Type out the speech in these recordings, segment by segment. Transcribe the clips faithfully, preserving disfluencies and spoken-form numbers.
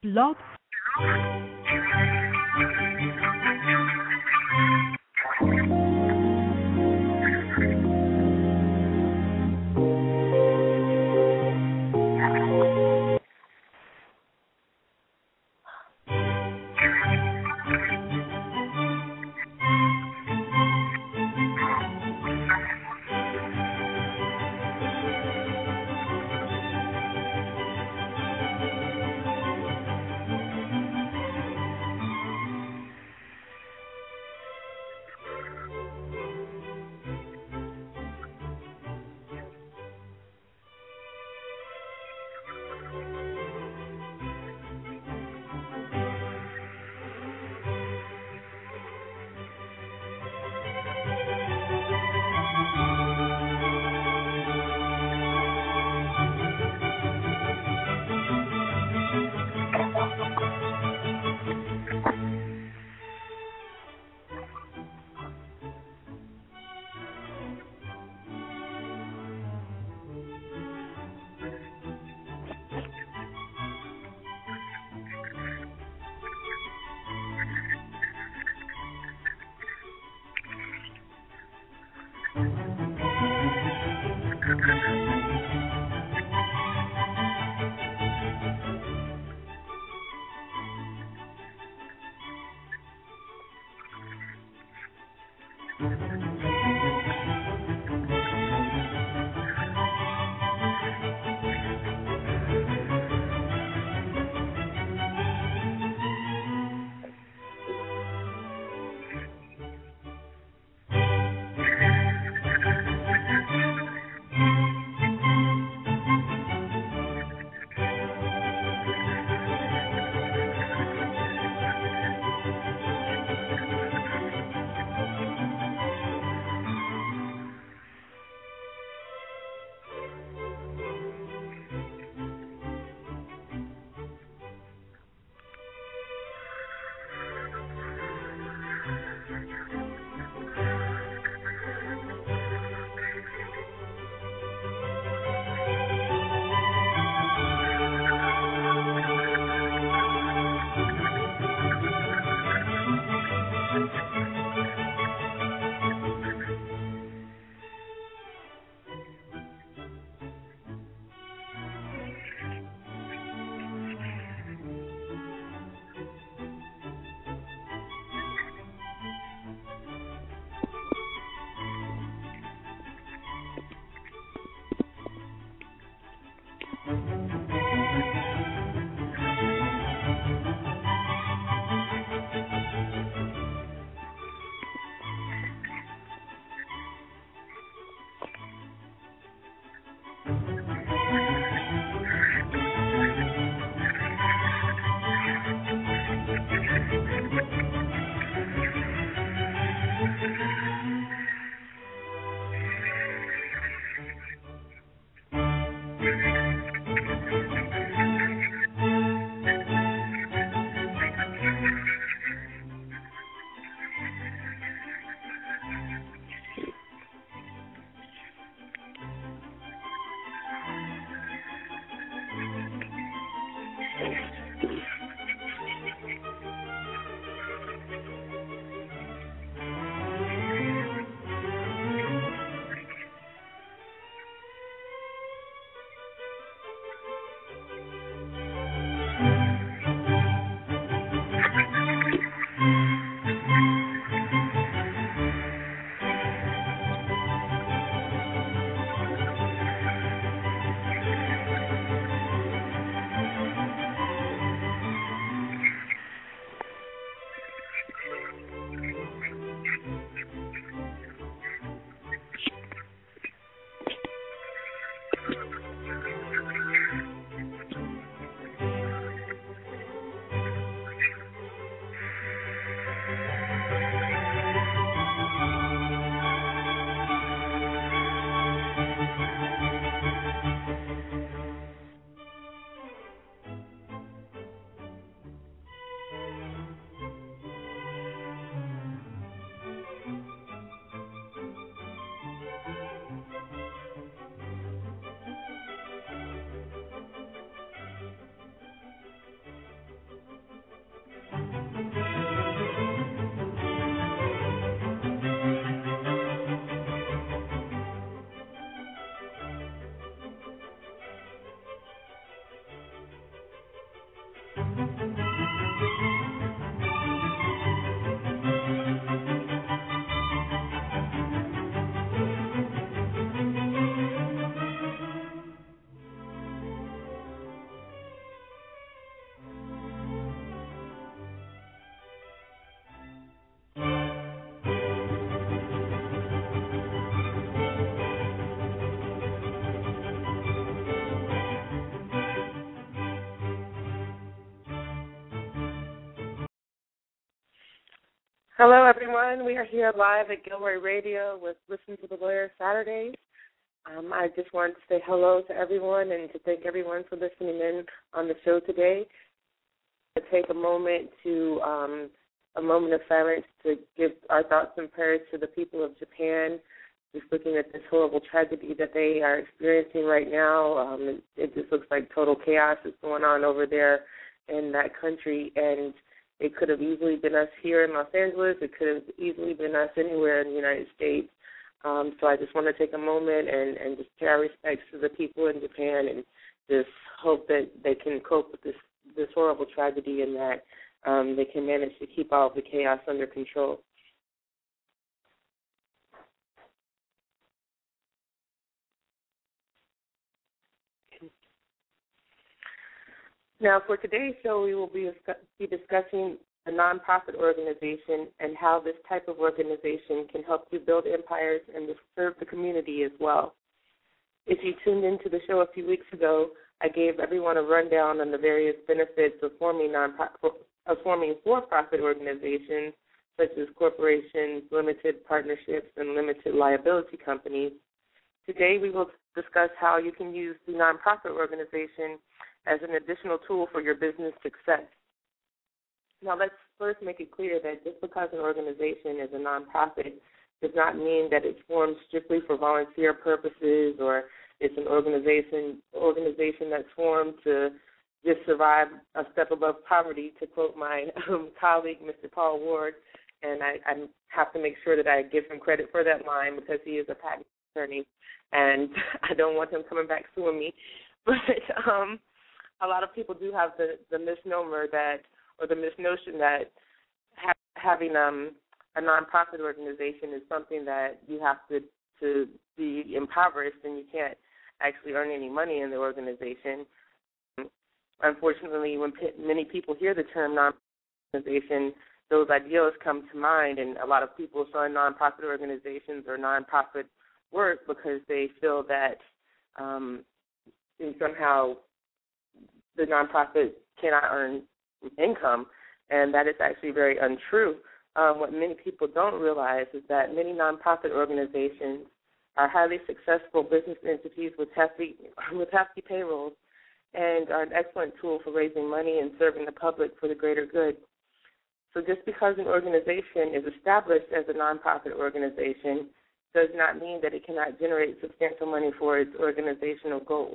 Blog. Hello, everyone. We are here live at Gilroy Radio with Listen to the Lawyer Saturdays. Um, I just wanted to say hello to everyone and to thank everyone for listening in on the show today. To take a moment to um, a moment of silence to give our thoughts and prayers to the people of Japan. Just looking at this horrible tragedy that they are experiencing right now, um, it, it just looks like total chaos is going on over there in that country, and it could have easily been us here in Los Angeles. It could have easily been us anywhere in the United States. Um, so I just want to take a moment and, and just pay our respects to the people in Japan and just hope that they can cope with this, this horrible tragedy and that um, they can manage to keep all of the chaos under control. Now, for today's show, we will be, be discussing a nonprofit organization and how this type of organization can help you build empires and serve the community as well. If you tuned into the show a few weeks ago, I gave everyone a rundown on the various benefits of forming, non-profit, of forming for-profit organizations, such as corporations, limited partnerships, and limited liability companies. Today, we will discuss how you can use the nonprofit organization as an additional tool for your business success. Now, let's first make it clear that just because an organization is a nonprofit does not mean that it's formed strictly for volunteer purposes or it's an organization organization that's formed to just survive a step above poverty, to quote my um, colleague, Mister Paul Ward. And I, I have to make sure that I give him credit for that line because he is a patent attorney, and I don't want him coming back suing me. But um, a lot of people do have the, the misnomer that, or the misnotion that ha- having um, a nonprofit organization is something that you have to, to be impoverished and you can't actually earn any money in the organization. Unfortunately, when p- many people hear the term nonprofit organization, those ideals come to mind, and a lot of people join nonprofit organizations or nonprofit work because they feel that um, somehow the nonprofit cannot earn income, and that is actually very untrue. Um, what many people don't realize is that many nonprofit organizations are highly successful business entities with hefty, with hefty payrolls and are an excellent tool for raising money and serving the public for the greater good. So just because an organization is established as a nonprofit organization does not mean that it cannot generate substantial money for its organizational goals.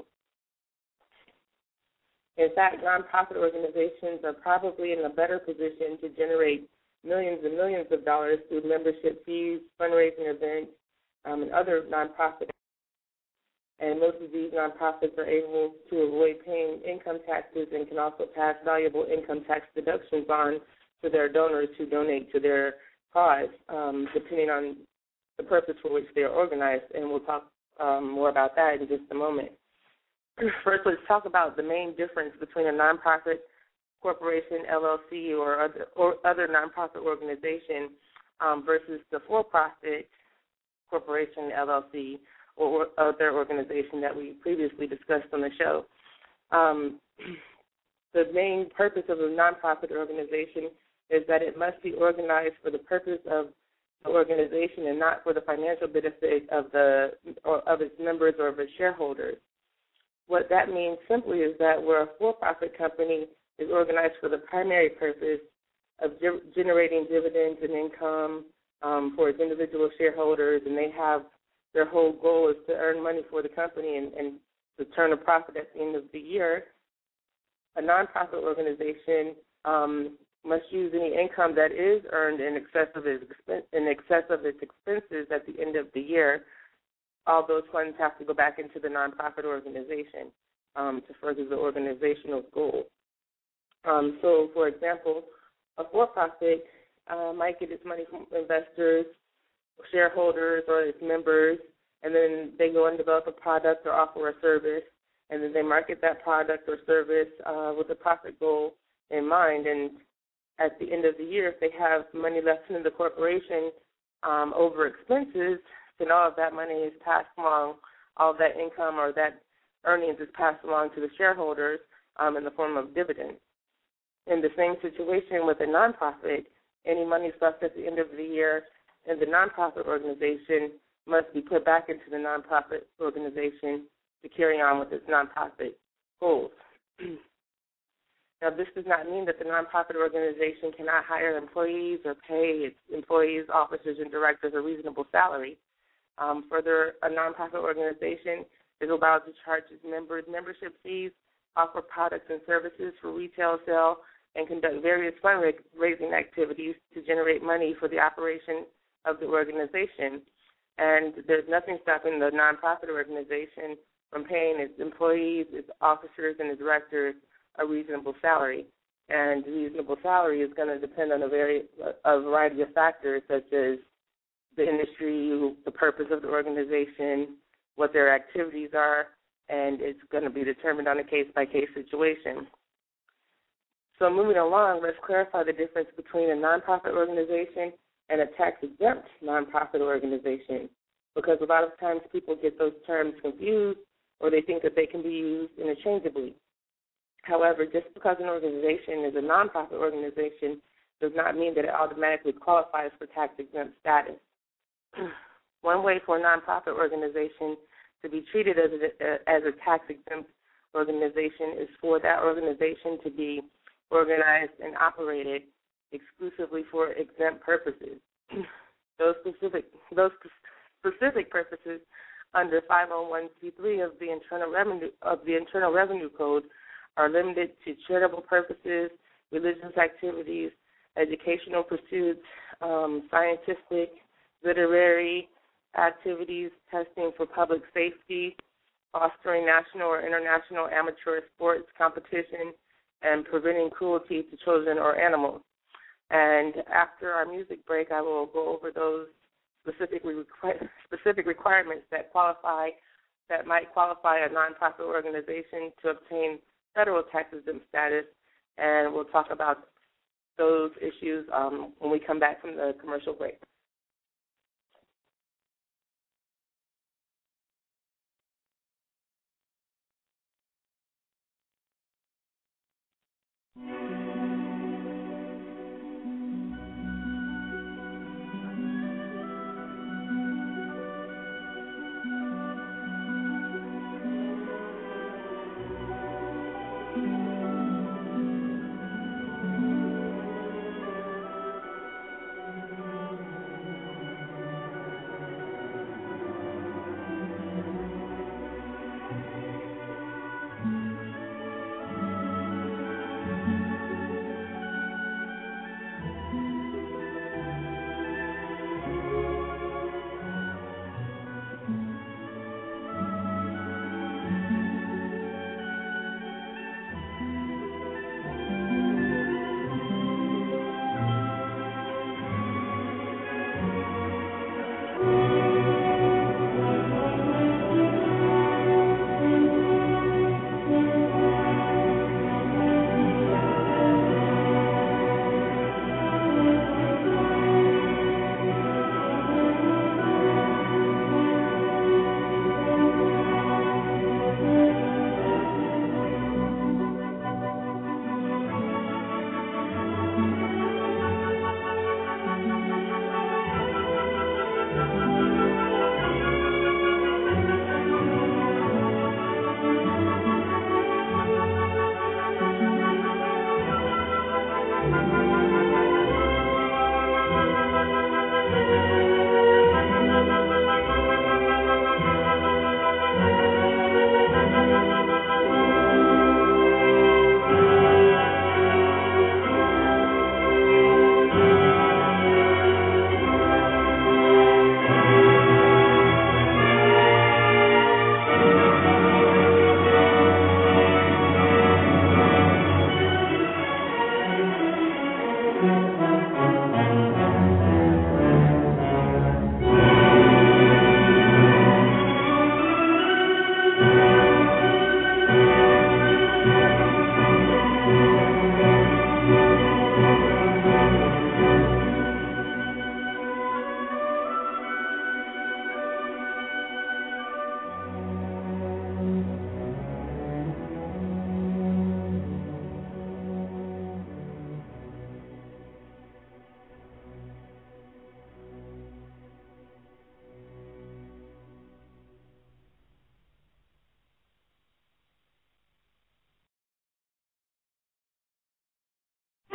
In fact, nonprofit organizations are probably in a better position to generate millions and millions of dollars through membership fees, fundraising events, um, and other nonprofit. And most of these nonprofits are able to avoid paying income taxes and can also pass valuable income tax deductions on to their donors who donate to their cause, um, depending on the purpose for which they are organized. And we'll talk um, more about that in just a moment. First, let's talk about the main difference between a nonprofit corporation, L L C, or other, or other nonprofit organization um, versus the for-profit corporation, L L C, or other organization that we previously discussed on the show. Um, the main purpose of a nonprofit organization is that it must be organized for the purpose of the organization and not for the financial benefit of the or of its members or of its shareholders. What that means simply is that where a for-profit company is organized for the primary purpose of ge- generating dividends and income um, for its individual shareholders, and they have their whole goal is to earn money for the company and, and to turn a profit at the end of the year, a nonprofit organization um, must use any income that is earned in excess of its expen- in excess of its expenses at the end of the year. All those funds have to go back into the nonprofit organization um, to further the organizational goal. Um, so, for example, a for-profit uh, might get its money from investors, shareholders, or its members, and then they go and develop a product or offer a service, and then they market that product or service uh, with a profit goal in mind. And at the end of the year, if they have money left in the corporation um, over expenses, then all of that money is passed along, all of that income or that earnings is passed along to the shareholders um, in the form of dividends. In the same situation with a nonprofit, any money left at the end of the year in the nonprofit organization must be put back into the nonprofit organization to carry on with its nonprofit goals. Now, this does not mean that the nonprofit organization cannot hire employees or pay its employees, officers, and directors a reasonable salary. Um, further, a nonprofit organization is allowed to charge its members membership fees, offer products and services for retail sale, and conduct various fundraising activities to generate money for the operation of the organization. And there's nothing stopping the nonprofit organization from paying its employees, its officers, and its directors a reasonable salary. And the reasonable salary is going to depend on a, very, a variety of factors, such as the industry, the purpose of the organization, what their activities are, and it's going to be determined on a case-by-case situation. So moving along, let's clarify the difference between a nonprofit organization and a tax-exempt nonprofit organization, because a lot of times people get those terms confused or they think that they can be used interchangeably. However, just because an organization is a nonprofit organization does not mean that it automatically qualifies for tax-exempt status. One way for a nonprofit organization to be treated as a, as a tax-exempt organization is for that organization to be organized and operated exclusively for exempt purposes. Those specific those specific purposes under five oh one c three of the Internal Revenue of the Internal Revenue Code are limited to charitable purposes, religious activities, educational pursuits, um, scientific, literary activities, testing for public safety, fostering national or international amateur sports competition, and preventing cruelty to children or animals. And after our music break, I will go over those specific, requ- specific requirements that qualify, that might qualify a nonprofit organization to obtain federal tax-exempt status, and we'll talk about those issues um, when we come back from the commercial break.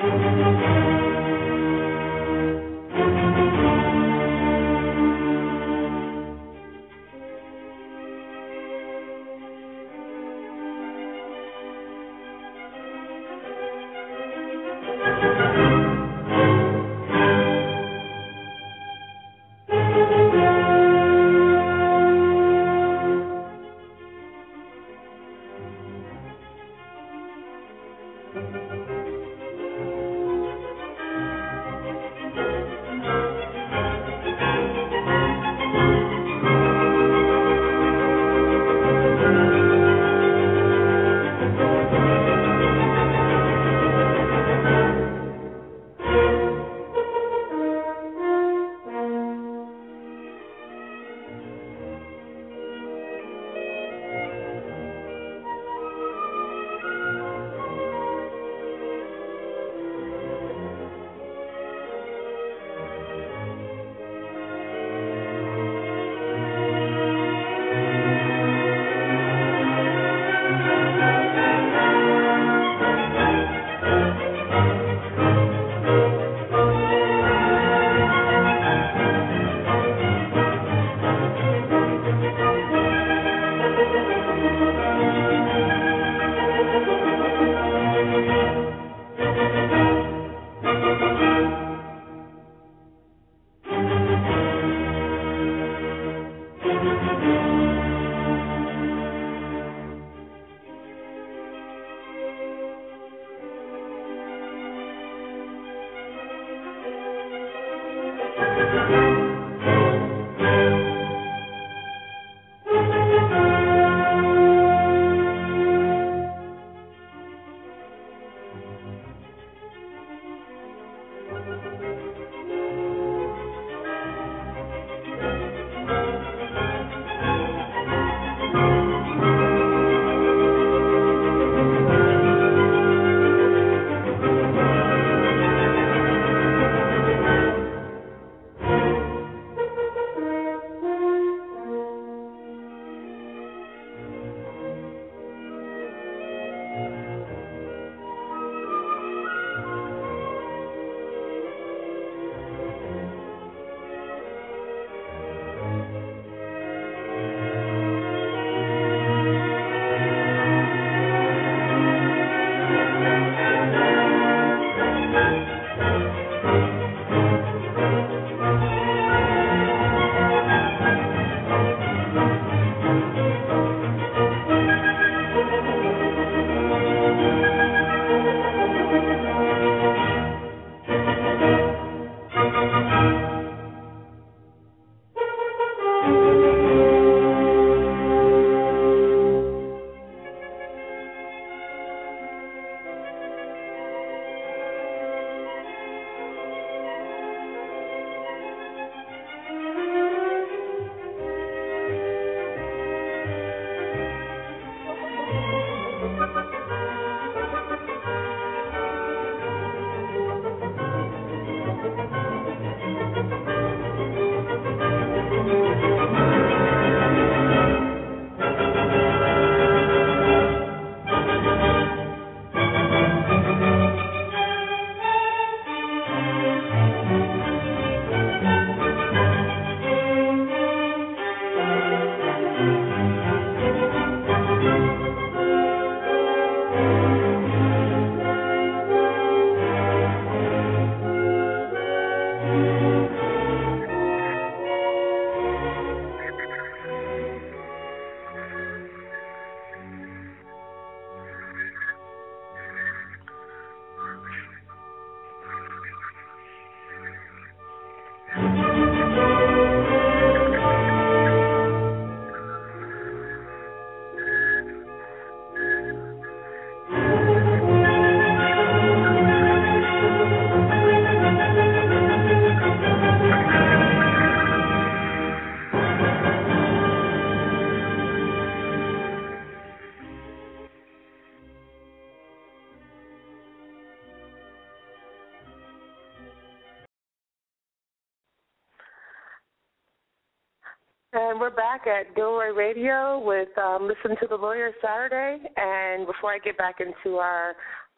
And we're back at Gilroy Radio with um, Listen to the Lawyer Saturday. And before I get back into our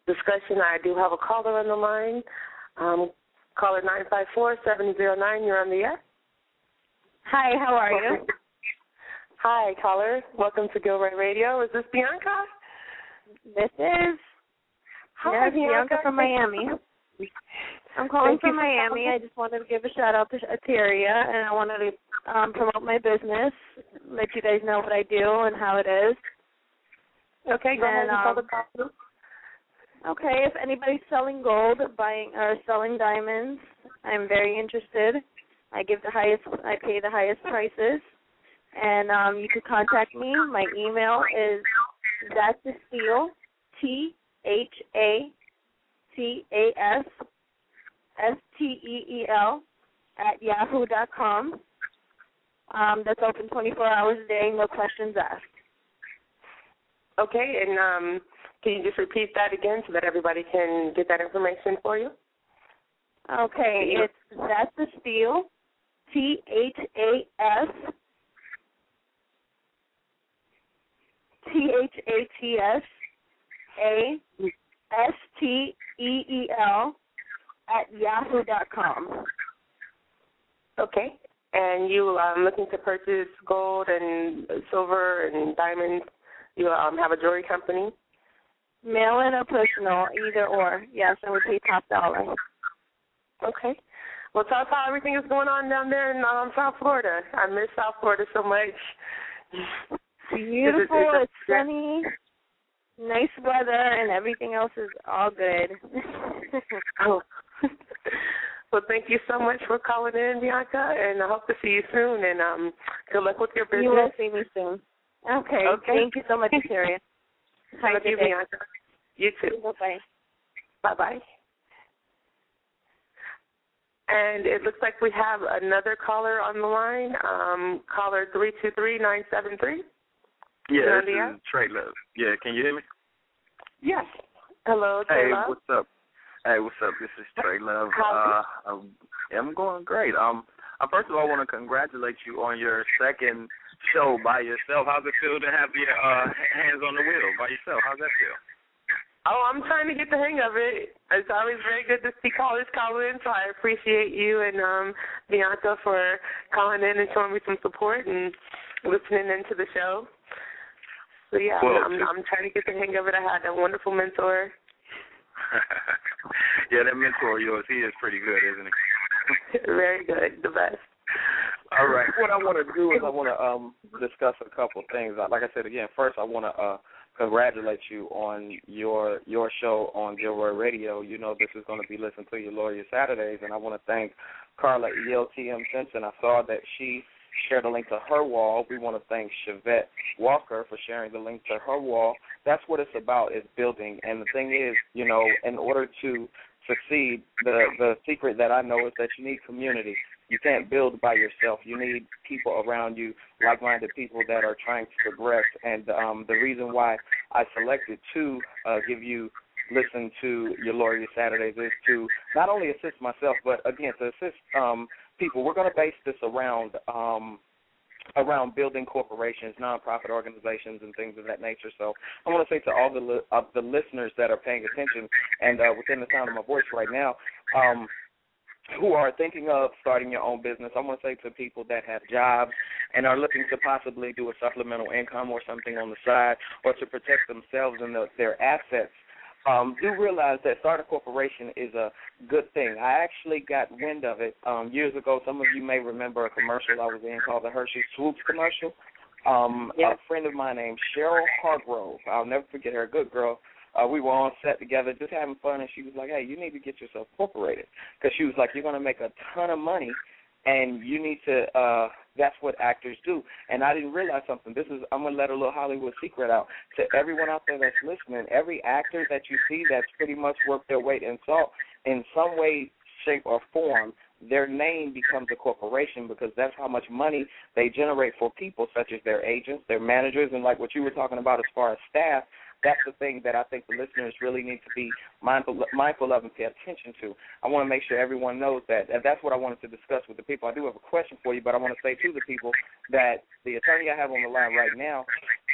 discussion. I do have a caller on the line. Um, caller nine five four, seven zero nine, you're on the air. Hi, how are you? Hi, caller. Welcome to Gilroy Radio. Is this Bianca? This is. Hi, yes, Bianca. Bianca from Miami. I'm calling Thank from Miami. I just wanted to give a shout-out to Ateria, and I wanted to um, promote my business, let you guys know what I do and how it is. Okay, go and, ahead and call um, the call. Okay, if anybody's selling gold, buying or selling diamonds, I'm very interested. I give the highest, I pay the highest prices, and um, you could contact me. My email is Zatasteel, T H A T A S S T E E L at yahoo dot com. Um, that's open twenty-four hours a day, no questions asked. Okay, and um, can you just repeat that again so that everybody can get that information for you? Okay, it's Zatasteel, T H A S T H A T S A S T E E L at yahoo dot com. Okay, and you are um, looking to purchase gold and silver and diamonds. You um, have a jewelry company? Mail-in or personal, either or. Yes, I would pay top dollar. Okay. Well, tell us how everything is going on down there in um, South Florida. I miss South Florida so much. Beautiful, it's, it's, it's sunny, nice weather, and everything else is all good. Oh. Well, thank you so much for calling in, Bianca, and I hope to see you soon, and um, good luck with your business. You will see me soon. Okay. Okay. Thank you so much, Terry. Have Thank you, day. Bianca. You too. Bye-bye. Bye-bye. And it looks like we have another caller on the line, um, caller three two three, nine seven three. Yeah, this is Trey Love. Yeah, can you hear me? Yes. Hello, Trey Hey, Love. what's up? Hey, what's up? This is Trey Love. How uh, I'm, I'm going great. Um, I first of all want to congratulate you on your second show by yourself. How's it feel to have your uh, hands on the wheel by yourself? How's that feel? Oh, I'm trying to get the hang of it. It's always very good to see callers call in, so I appreciate you and um, Bianca for calling in and showing me some support and listening into the show. So, yeah, Well, I'm, I'm trying to get the hang of it. I had a wonderful mentor. Yeah, that mentor of yours, he is pretty good, isn't he? Very good, the best. All right. What I want to do is I want to um, discuss a couple of things. Like I said again, first I want to uh, congratulate you on your your show on Gilroy Radio. You know this is going to be listened to your Lawyer Saturdays, and I want to thank Carla E L T M Simpson. I saw that she shared a link to her wall. We want to thank Chevette Walker for sharing the link to her wall. That's what it's about, is building. And the thing is, you know, in order to succeed, the, the secret that I know is that you need community. You can't build by yourself. You need people around you, like-minded people that are trying to progress. And um, the reason why I selected to uh, give you listen to your Lawyer Saturdays is to not only assist myself, but, again, to assist um, people. We're going to base this around um, around building corporations, nonprofit organizations, and things of that nature. So I want to say to all the li- uh, the listeners that are paying attention and uh, within the sound of my voice right now, um, who are thinking of starting your own business, I want to say to people that have jobs and are looking to possibly do a supplemental income or something on the side, or to protect themselves and the, their assets, Um, do realize that start a corporation is a good thing. I actually got wind of it um, years ago. Some of you may remember a commercial I was in called the Hershey Swoops commercial. Um, Yes. A friend of mine named Cheryl Hargrove, I'll never forget her, a good girl. Uh, we were on set together just having fun, and she was like, hey, you need to get yourself incorporated. Because she was like, you're going to make a ton of money, and you need to, uh, that's what actors do. And I didn't realize something. This is, I'm going to let a little Hollywood secret out. To everyone out there that's listening, every actor that you see that's pretty much worked their weight in salt, in some way, shape, or form, their name becomes a corporation, because that's how much money they generate for people, such as their agents, their managers, and like what you were talking about as far as staff. That's the thing that I think the listeners really need to be mindful mindful of and pay attention to. I want to make sure everyone knows that, and that's what I wanted to discuss with the people. I do have a question for you, but I want to say to the people that the attorney I have on the line right now,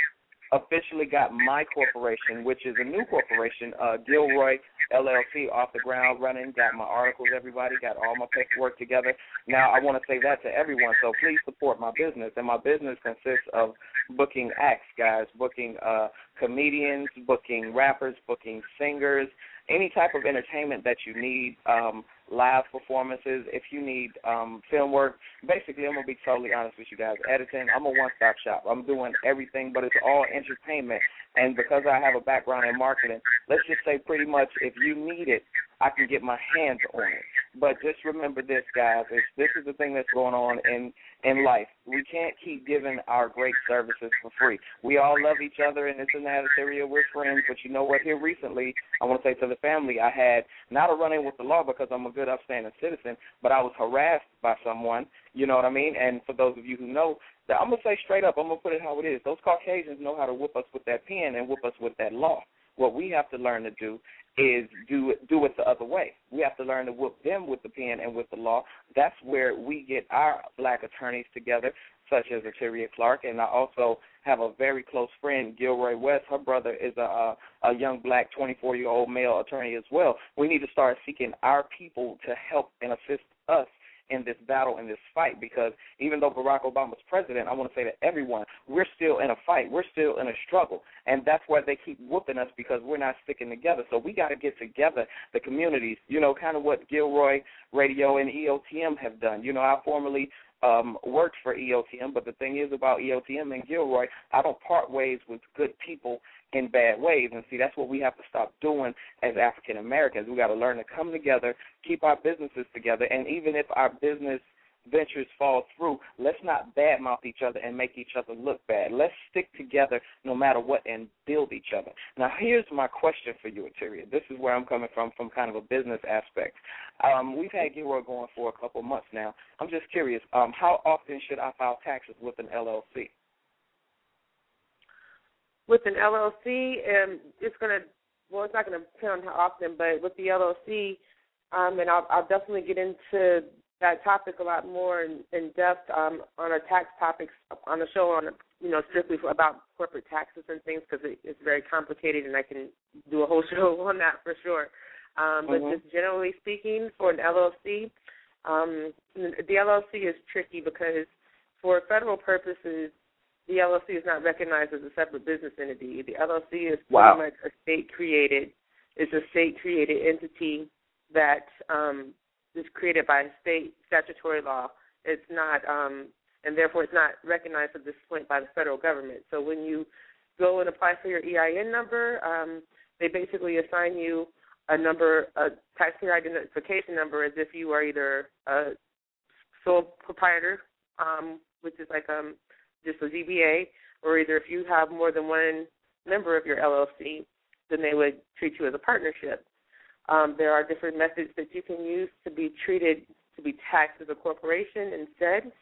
officially got my corporation, which is a new corporation, uh, Gilroy L L C, off the ground running, got my articles, everybody, got all my paperwork together. Now, I want to say that to everyone, so please support my business. And my business consists of booking acts, guys, booking uh, comedians, booking rappers, booking singers, any type of entertainment that you need, um, live performances, if you need um, film work. Basically, I'm going to be totally honest with you guys. Editing, I'm a one-stop shop. I'm doing everything, but it's all entertainment. And because I have a background in marketing, let's just say pretty much if you need it, I can get my hands on it. But just remember this, guys. It's, this is the thing that's going on in, in life. We can't keep giving our great services for free. We all love each other, and it's in that area. We're friends. But you know what? Here recently, I want to say to the family, I had not a run-in with the law because I'm a good, upstanding citizen, but I was harassed by someone, you know what I mean? And for those of you who know, I'm going to say straight up, I'm going to put it how it is. Those Caucasians know how to whip us with that pen and whip us with that law. What we have to learn to do is do it, do it the other way. We have to learn to whip them with the pen and with the law. That's where we get our black attorneys together, such as Ateria Clark, and I also have a very close friend, Gilroy West. Her brother is a, a, a young black twenty-four-year-old male attorney as well. We need to start seeking our people to help and assist us in this battle, in this fight, because even though Barack Obama's president, I want to say to everyone, we're still in a fight. We're still in a struggle, and that's why they keep whooping us, because we're not sticking together. So we got to get together, the communities, you know, kind of what Gilroy Radio and E O T M have done. You know, I formerly um, worked for E O T M, but the thing is about E O T M and Gilroy, I don't part ways with good people in bad ways. And see, that's what we have to stop doing as African Americans. We got to learn to come together, keep our businesses together, and even if our business ventures fall through, let's not badmouth each other and make each other look bad. Let's stick together no matter what and build each other. Now, here's my question for you, Ateria. This is where I'm coming from, from kind of a business aspect. Um, we've had Gilroy going for a couple months now. I'm just curious, um, how often should I file taxes with an L L C? With an L L C, um, it's going to, well, it's not going to depend on how often, but with the L L C, um, and I'll, I'll definitely get into that topic a lot more in, in depth um, on our tax topics on the show, on you know strictly for, about corporate taxes and things, because it, it's very complicated, and I can do a whole show on that for sure. Um, but mm-hmm. just generally speaking, for an L L C, um, the L L C is tricky because for federal purposes, the L L C is not recognized as a separate business entity. The L L C is wow. pretty much a state-created. It's a state-created entity that um, is created by state statutory law. It's not, um, and therefore it's not recognized at this point by the federal government. So when you go and apply for your E I N number, um, they basically assign you a number, a taxpayer identification number, as if you are either a sole proprietor, um, which is like um. just a Z B A, or either if you have more than one member of your L L C, then they would treat you as a partnership. Um, there are different methods that you can use to be treated, to be taxed as a corporation instead,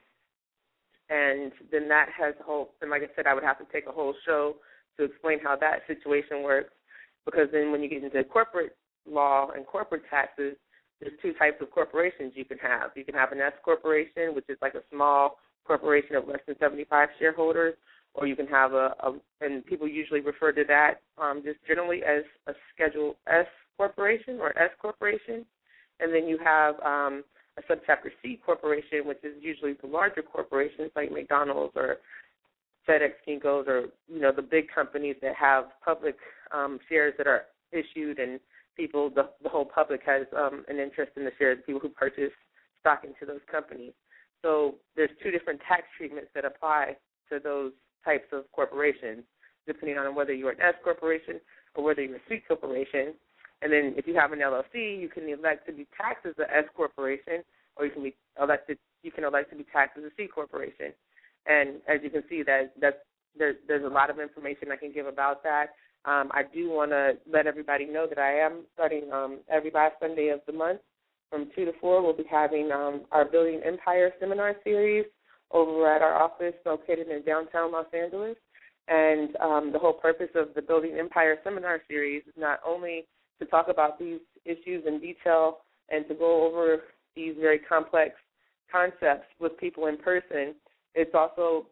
and then that has a whole, and like I said, I would have to take a whole show to explain how that situation works, because then when you get into corporate law and corporate taxes, there's two types of corporations you can have. You can have an S corporation, which is like a small corporation of less than seventy-five shareholders, or you can have a, a and people usually refer to that um, just generally as a Schedule S corporation or S corporation, and then you have um, a subchapter C corporation, which is usually the larger corporations like McDonald's or FedEx, Kinko's, or you know the big companies that have public um, shares that are issued, and people, the, the whole public has um, an interest in the shares. People who purchase stock into those companies. So there's two different tax treatments that apply to those types of corporations, depending on whether you're an S corporation or whether you're a C corporation. And then if you have an L L C, you can elect to be taxed as an S corporation, or you can be elected. You can elect to be taxed as a C corporation. And as you can see, that that's, there's there's a lot of information I can give about that. Um, I do want to let everybody know that I am starting um, every last Sunday of the month. From two to four, we'll be having um, our Building Empire seminar series over at our office located in downtown Los Angeles. And um, the whole purpose of the Building Empire seminar series is not only to talk about these issues in detail and to go over these very complex concepts with people in person, it's also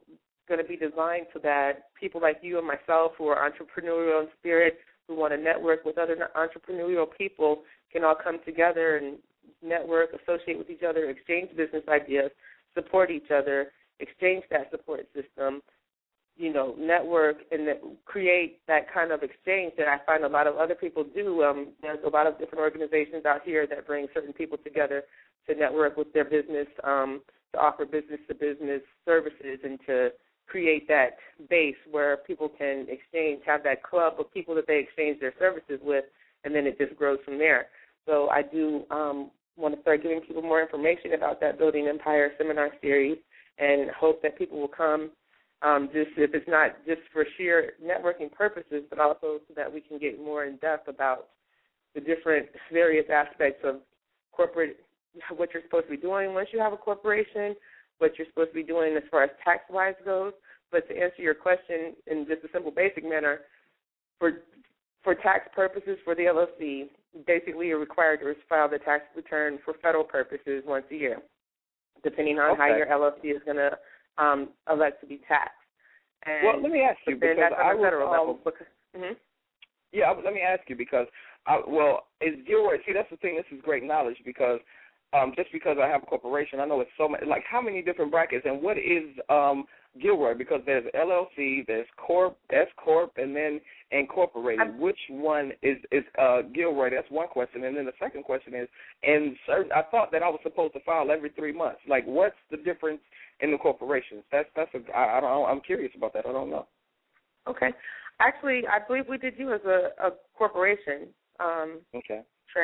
going to be designed so that people like you and myself who are entrepreneurial in spirit, who want to network with other entrepreneurial people, can all come together and network, associate with each other, exchange business ideas, support each other, exchange that support system, you know, network, and that create that kind of exchange that I find a lot of other people do. Um, there's a lot of different organizations out here that bring certain people together to network with their business, um, to offer business-to-business services, and to create that base where people can exchange, have that club of people that they exchange their services with, and then it just grows from there. So I do um, want to start giving people more information about that Building Empire seminar series, and hope that people will come, um, just if it's not just for sheer networking purposes, but also so that we can get more in depth about the different various aspects of corporate, what you're supposed to be doing once you have a corporation, what you're supposed to be doing as far as tax-wise goes. But to answer your question in just a simple, basic manner, for for tax purposes for the L L C, basically you're required to file the tax return for federal purposes once a year, depending on okay. how your L L C is going to um, elect to be taxed. And well, let me ask you, because that's on I the federal was, level. um, Because, mm-hmm. Yeah, let me ask you, because, I, well, is Gilroy, see, that's the thing, this is great knowledge, because um, just because I have a corporation, I know it's so many, like how many different brackets, and what is um, Gilroy? Because there's L L C, there's Corp, S Corp, and then Incorporated. I'm, Which one is, is uh, Gilroy? That's one question. And then the second question is, and certain, I thought that I was supposed to file every three months. Like, what's the difference in the corporations? That's, that's a, I, I don't, I'm curious about that. I don't know. Okay. Actually, I believe we did you as a, a corporation. Um, okay.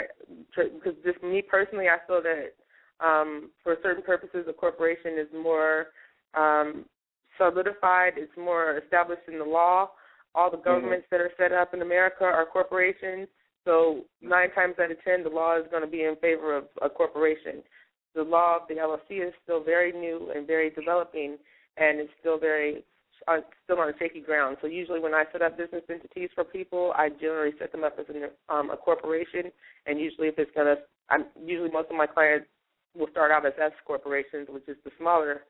Because just me personally, I feel that um, for certain purposes, a corporation is more um, solidified. It's more established in the law. All the governments mm-hmm. that are set up in America are corporations. So nine times out of ten, the law is going to be in favor of a corporation. The law of the L L C is still very new and very developing, and it's still very uh, still on shaky ground. So usually when I set up business entities for people, I generally set them up as an, um, a corporation, and usually if it's going to, I'm usually most of my clients will start out as S corporations, which is the smaller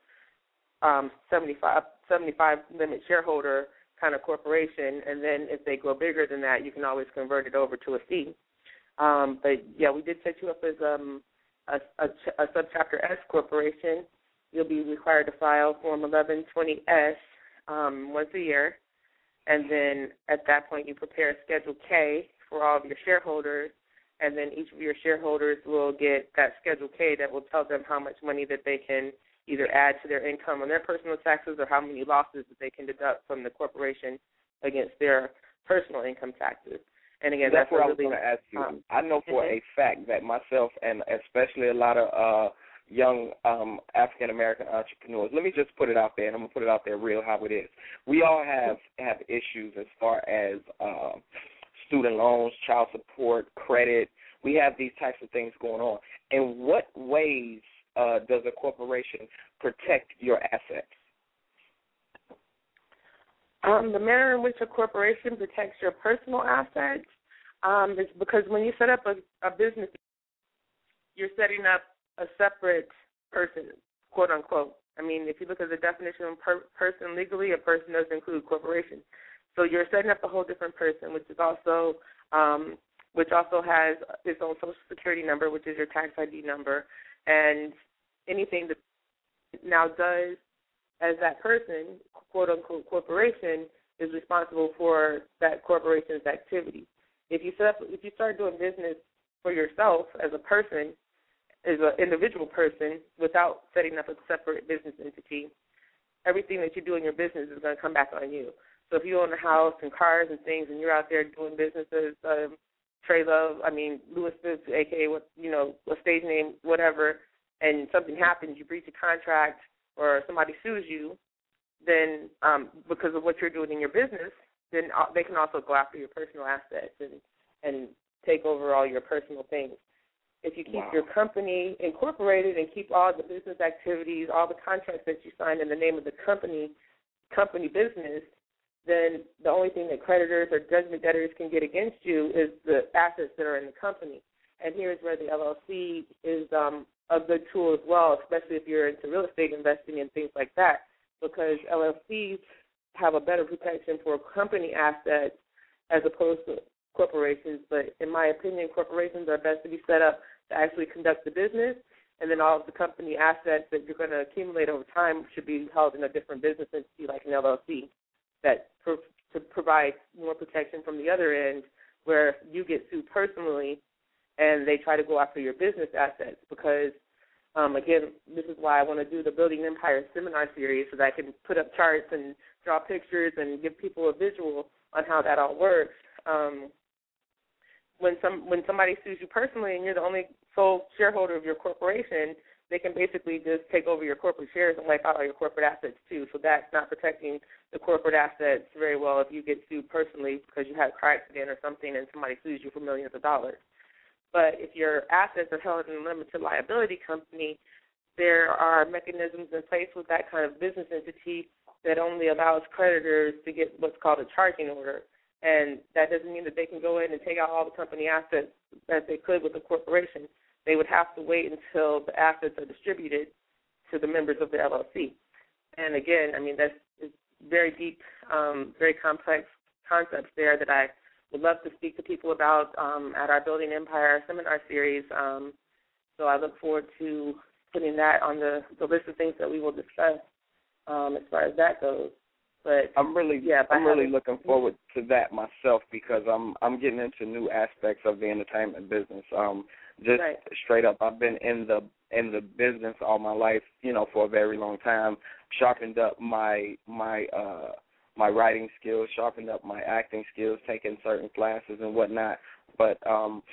um, seventy-five, seventy-five limit shareholder kind of corporation, and then if they grow bigger than that, you can always convert it over to a C. Um, but, yeah, we did set you up as um, a, a, a subchapter S corporation. You'll be required to file Form eleven twenty S um, once a year, and then at that point you prepare Schedule K for all of your shareholders, and then each of your shareholders will get that Schedule K that will tell them how much money that they can either add to their income on their personal taxes or how many losses that they can deduct from the corporation against their personal income taxes. And again, that's, that's what really, I was going to ask you. Um, I know for mm-hmm. a fact that myself and especially a lot of uh, young um, African-American entrepreneurs, let me just put it out there, and I'm going to put it out there real how it is. We all have, have issues as far as uh, student loans, child support, credit. We have these types of things going on. In what ways Uh, does a corporation protect your assets? Um, the manner in which a corporation protects your personal assets um, is because when you set up a, a business, you're setting up a separate person, quote unquote. I mean, if you look at the definition of per- person legally, a person doesn't include corporation. So you're setting up a whole different person, which is also um, which also has its own social security number, which is your tax I D number. And anything that now does as that person, quote-unquote corporation, is responsible for that corporation's activity. If you set up, if you start doing business for yourself as a person, as an individual person, without setting up a separate business entity, everything that you do in your business is going to come back on you. So if you own a house and cars and things and you're out there doing businesses, um, Trey Love, I mean, Louis Phipps, a k a what, you know, a stage name, whatever, and something happens, you breach a contract or somebody sues you, then um, because of what you're doing in your business, then they can also go after your personal assets and, and take over all your personal things. If you keep wow. your company incorporated and keep all the business activities, all the contracts that you sign in the name of the company, company business, then the only thing that creditors or judgment debtors can get against you is the assets that are in the company. And here's where the L L C is um, a good tool as well, especially if you're into real estate investing and things like that, because L L Cs have a better protection for company assets as opposed to corporations. But in my opinion, corporations are best to be set up to actually conduct the business, and then all of the company assets that you're going to accumulate over time should be held in a different business entity like an L L C that pro- to provide more protection from the other end, where you get sued personally and they try to go after your business assets. Because, um, again, this is why I want to do the Building Empire seminar series, so that I can put up charts and draw pictures and give people a visual on how that all works. Um, when some when somebody sues you personally and you're the only sole shareholder of your corporation, they can basically just take over your corporate shares and wipe out all your corporate assets too. So that's not protecting the corporate assets very well if you get sued personally because you had a car accident or something and somebody sues you for millions of dollars. But if your assets are held in a limited liability company, there are mechanisms in place with that kind of business entity that only allows creditors to get what's called a charging order. And that doesn't mean that they can go in and take out all the company assets that they could with a corporation. They would have to wait until the assets are distributed to the members of the L L C. And again, I mean, that's it's very deep, um, very complex concepts there that I would love to speak to people about um, at our Building Empire seminar series. Um, so I look forward to putting that on the, the list of things that we will discuss um, as far as that goes. But I'm really, yeah, I'm really looking forward to that myself because I'm, I'm getting into new aspects of the entertainment business. Um, just right. straight up, I've been in the in the business all my life, you know, for a very long time. Sharpened up my my uh, my writing skills, sharpened up my acting skills, taking certain classes and whatnot. But um,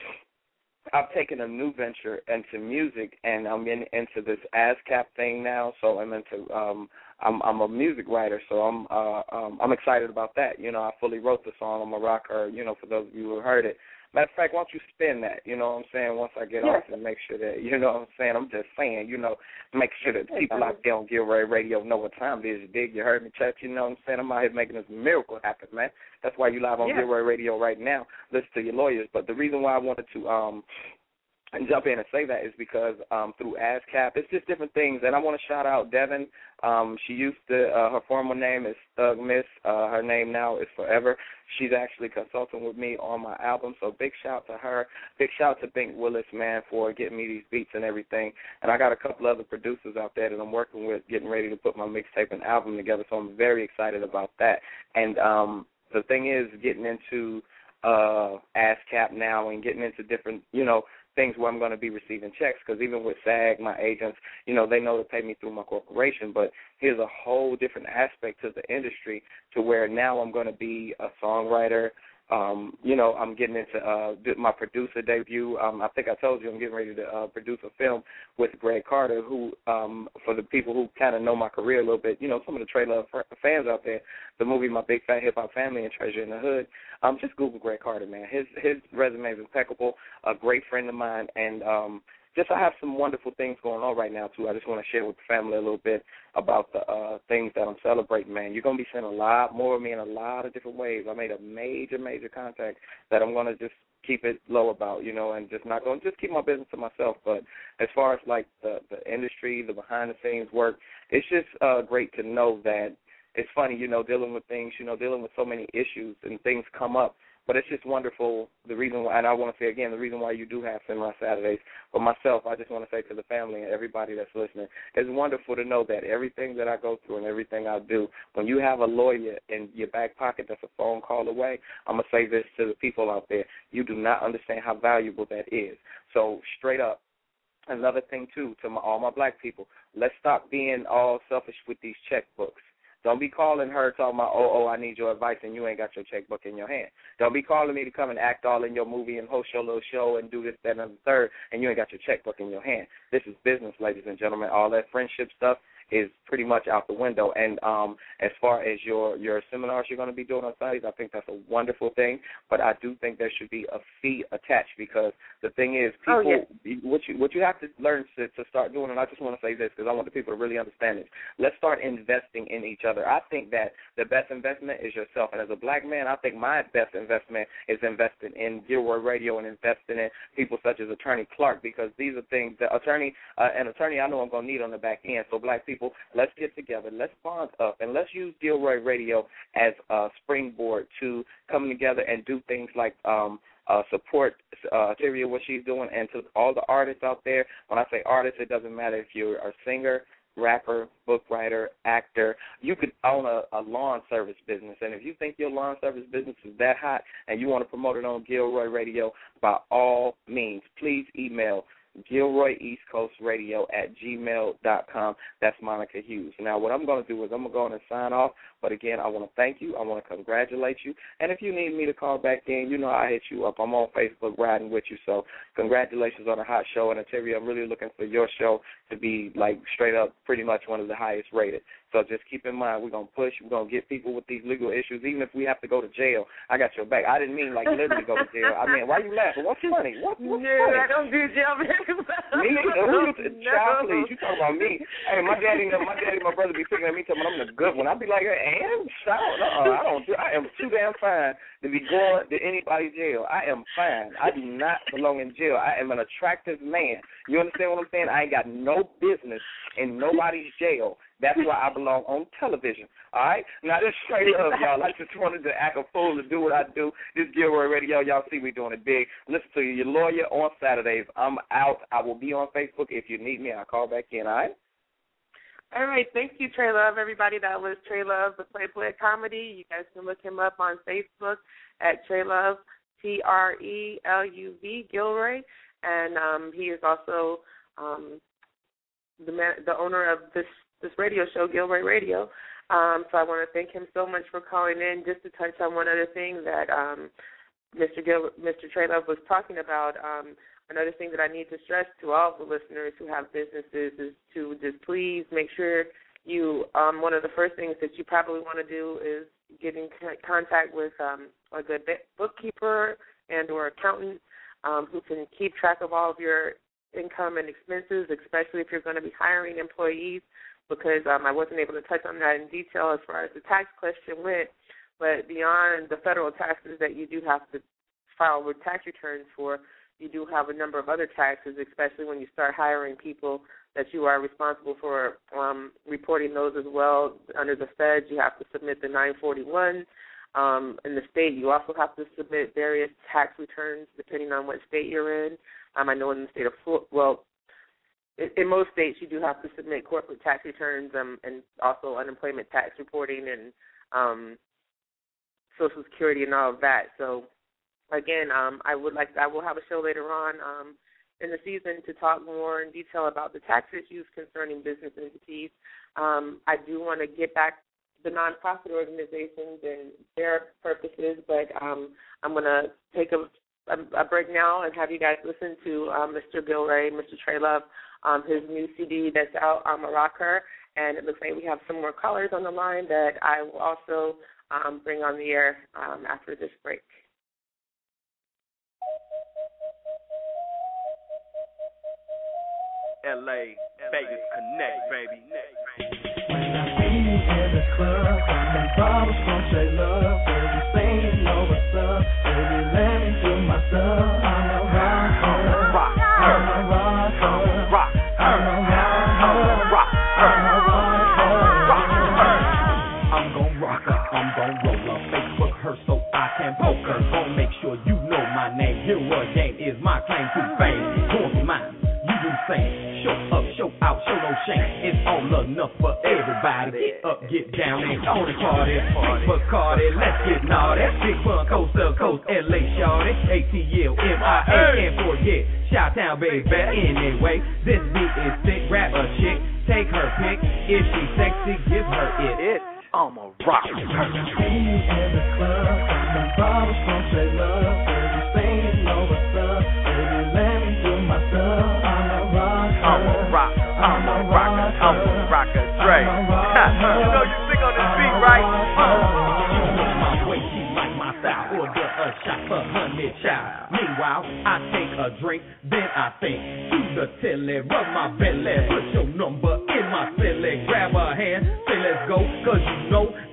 I've taken a new venture into music, and I'm in, into this ASCAP thing now. So I'm into um, I'm I'm a music writer, so I'm uh, um, I'm excited about that. You know, I fully wrote the song. I'm a rocker. You know, for those of you who heard it. Matter of fact, why don't you spin that? You know what I'm saying? Once I get yeah. off and make sure that you know what I'm saying. I'm just saying, you know, make sure that people out there on Gilroy Radio know what time it is. You dig? You heard me, Chet? You know what I'm saying? I'm out here making this miracle happen, man. That's why you live on yeah. Gilroy Radio right now. Listen to your lawyers. But the reason why I wanted to um. and jump in and say that is because um, through ASCAP, it's just different things. And I want to shout out Devin. Um, she used to, uh, her former name is Thug Miss. Uh, her name now is Forever. She's actually consulting with me on my album, so big shout to her. Big shout to Bink Willis, man, for getting me these beats and everything. And I got a couple other producers out there that I'm working with, getting ready to put my mixtape and album together, so I'm very excited about that. And um, the thing is, getting into uh, ASCAP now and getting into different, you know, things where I'm going to be receiving checks, because even with SAG, my agents, you know, they know to pay me through my corporation, but here's a whole different aspect to the industry to where now I'm going to be a songwriter. Um, you know, I'm getting into uh, my producer debut. Um, I think I told you I'm getting ready to uh, produce a film with Greg Carter, who, um, for the people who kind of know my career a little bit, you know, some of the Trey Love fans out there, the movie My Big Fat Hip Hop Family and Treasure in the Hood, um, just Google Greg Carter, man. His his resume is impeccable, a great friend of mine, and um, just I have some wonderful things going on right now, too. I just want to share with the family a little bit about the uh, things that I'm celebrating, man. You're going to be seeing a lot more of me in a lot of different ways. I made a major, major contact that I'm going to just keep it low about, you know, and just not going to just keep my business to myself. But as far as, like, the, the industry, the behind-the-scenes work, it's just uh, great to know that it's funny, you know, dealing with things, you know, dealing with so many issues and things come up. But it's just wonderful, the reason why, and I want to say again, the reason why you do have Seminar Saturdays. For myself, I just want to say to the family and everybody that's listening, it's wonderful to know that everything that I go through and everything I do, when you have a lawyer in your back pocket that's a phone call away, I'm going to say this to the people out there, you do not understand how valuable that is. So straight up, another thing, too, to my, all my black people, let's stop being all selfish with these checkbooks. Don't be calling her talking about, oh, oh, I need your advice, and you ain't got your checkbook in your hand. Don't be calling me to come and act all in your movie and host your little show and do this, that, and the third, and you ain't got your checkbook in your hand. This is business, ladies and gentlemen. All that friendship stuff is pretty much out the window. And um, as far as your, your seminars you're going to be doing on Sundays, I think that's a wonderful thing. But I do think there should be a fee attached because the thing is, people, oh, yeah. what you what you have to learn to, to start doing, and I just want to say this because I want the people to really understand this, let's start investing in each other. I think that the best investment is yourself. And as a black man, I think my best investment is investing in Gilroy Radio and investing in people such as Attorney Clark because these are things that attorney, uh, an attorney I know I'm going to need on the back end. So black people, people, let's get together, let's bond up, and let's use Gilroy Radio as a springboard to coming together and do things like um, uh, support uh, Syria, what she's doing, and to all the artists out there. When I say artists, it doesn't matter if you're a singer, rapper, book writer, actor. You could own a, a lawn service business, and if you think your lawn service business is that hot and you want to promote it on Gilroy Radio, by all means, please email Gilroy East Coast Radio at gmail dot com. That's Monica Hughes. Now, what I'm going to do is I'm going to go on and sign off. But, again, I want to thank you. I want to congratulate you. And if you need me to call back in, you know I hit you up. I'm on Facebook riding with you. So congratulations on a hot show. And, Terry, I'm really looking for your show to be, like, straight up pretty much one of the highest rated. So just keep in mind, we're going to push. We're going to get people with these legal issues, even if we have to go to jail. I got your back. I didn't mean, like, literally go to jail. I mean, why you laughing? What's funny? What, what's no, funny? I don't do jail very well. Me? Who you, no. Child, please. You talking about me. Hey, my daddy, my daddy, my brother be picking at me, telling me I'm the good one. I be like, and shout. Uh-uh, I don't do. I am too damn fine to be going to anybody's jail. I am fine. I do not belong in jail. I am an attractive man. You understand what I'm saying? I ain't got no business in nobody's jail. That's why I belong on television. All right? Now, this straight up, y'all. I just wanted to act a fool to do what I do. This Gilroy Radio, y'all see we doing it big. Listen to you, your lawyer on Saturdays. I'm out. I will be on Facebook. If you need me, I'll call back in. All right? All right, thank you, Trey Love. Everybody, that was Trey Love, the Playboy Comedy. You guys can look him up on Facebook at Trey Love, T R E L U V, Gilroy. And um, he is also um, the man, the owner of this, this radio show, Gilroy Radio. Um, so I want to thank him so much for calling in. Just to touch on one other thing that um, Mister Gil, Mister Trey Love was talking about, um, another thing that I need to stress to all the listeners who have businesses is to just please make sure you, um, one of the first things that you probably want to do is get in contact with um, a good bookkeeper and or accountant um, who can keep track of all of your income and expenses, especially if you're going to be hiring employees, because um, I wasn't able to touch on that in detail as far as the tax question went, but beyond the federal taxes that you do have to file with tax returns for, you do have a number of other taxes, especially when you start hiring people that you are responsible for um, reporting those as well. Under the feds, you have to submit the nine forty-one. Um, in the state, you also have to submit various tax returns depending on what state you're in. Um, I know in the state of Florida, well, in, in most states you do have to submit corporate tax returns um, and also unemployment tax reporting and um, Social Security and all of that. So, again, um, I would like I will have a show later on um, in the season to talk more in detail about the tax issues concerning business entities. Um, I do want to get back to the nonprofit organizations and their purposes, but um, I'm going to take a, a, a break now and have you guys listen to um, Mister Gilroy, Mister Trey Love, um, his new C D that's out, I'm a Rocker, and it looks like we have some more callers on the line that I will also um, bring on the air um, after this break. L A, Vegas Connect, baby. When I see you in the club, I'm bottles from Trey Love, baby, saying you know what's up, baby, let me do my stuff. I'm a rock, I'm a rock, I'm a rock, I'm a rock, I'm a rock, I'm a rock, I'm gon' rock her, I'm gon' roll her, Facebook her so I can poke her, gon' make sure you know my name. Gilroy Game is my claim to fame. Going for mine, you do the same. Show up, show out, show no shame. It's all enough for everybody. Get up, get down, and on the party. Bacardi, let's get naughty. Big fun, coast to coast, L A shawty. A T L, M I A, can't forget. Chi-Town, baby, anyway. This beat is sick, rap a chick. Take her pick. If she sexy, give her it. It, I'm a rock. See you in the club, some bottles from Trey Love. Baby, say you know what's up. Baby, let me do my stuff. I'm a rock, I'm a rocker, I'm a rocker, Dre. You know you sing on this beat, right? Uh. You know my way, she like my style. Order a shot for honey child. Meanwhile, I take a drink, then I think to the telly, rub my belly, put your number in my silly, grab her hand, say let's go, cause you know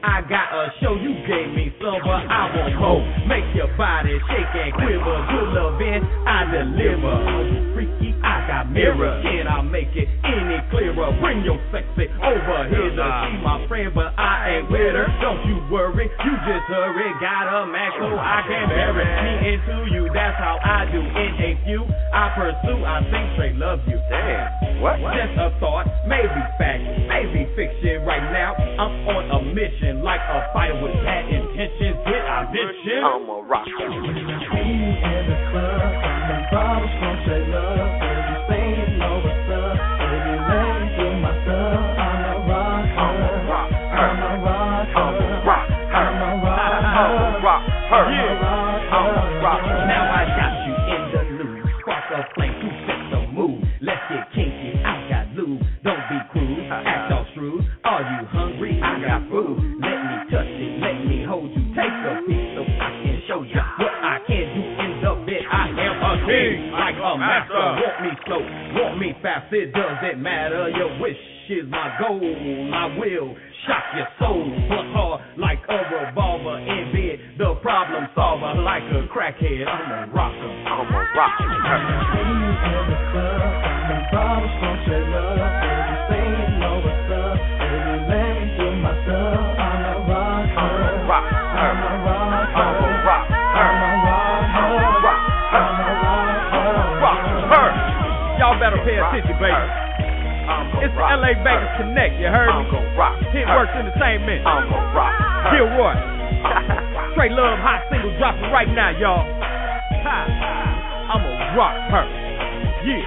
I got a show, you gave me some, but I want more. Make your body shake and quiver. Good loving, I deliver. Freaky, I got mirrors. Can I make it any clearer? Bring your sexy over here to see my friend, but I ain't with her. Don't you worry, you just hurry. Got a Mac so I can bury me into you. That's how I do. In a few, I pursue. I think Trey loves you. Damn, what? Just a thought, maybe fact, maybe fiction. Right now, I'm on a mission, like a fighter with bad intentions. Did I mention? I'm a rocker. In the club, some bottles from Trey Love. Baby, saying no what's up. Baby, let me do my stuff. I'm a rocker. I'm a rocker. I'm a rocker. I'm a rocker. I'm a rocker. I'm a rocker. I'm a rocker. Now I got you in the loop. Spark a flame to set the mood. Let's get kinky. I got lube. Don't be crude. Act all shrewd. Are you hungry? I got food. Let me touch it. Let me hold you. Take a piece so I can show you what I can do in the bed. I am a king, like a master. Want me slow, want me fast. It doesn't matter. Your wish is my goal. I will shock your soul. Bust hard like a revolver in bed. The problem solver like a crackhead. I'm a rocker. I'm a rocker. In the club, some bottles from Trey Love. Baby, saying no what's up. Baby, let me do my stuff. I'm a rocker. I'm a rocker. I'm a rocker. I'm a rocker. I'm a rocker. I'm a rocker. I'm a rocker. Her. Y'all better pay attention, baby. It's the L A Vegas Connect, you heard me? Hit Works Entertainment. I'm a rock. Gilroy. Trey Love hot single dropping right now, y'all. Ha. I'm a rock her. Yeah.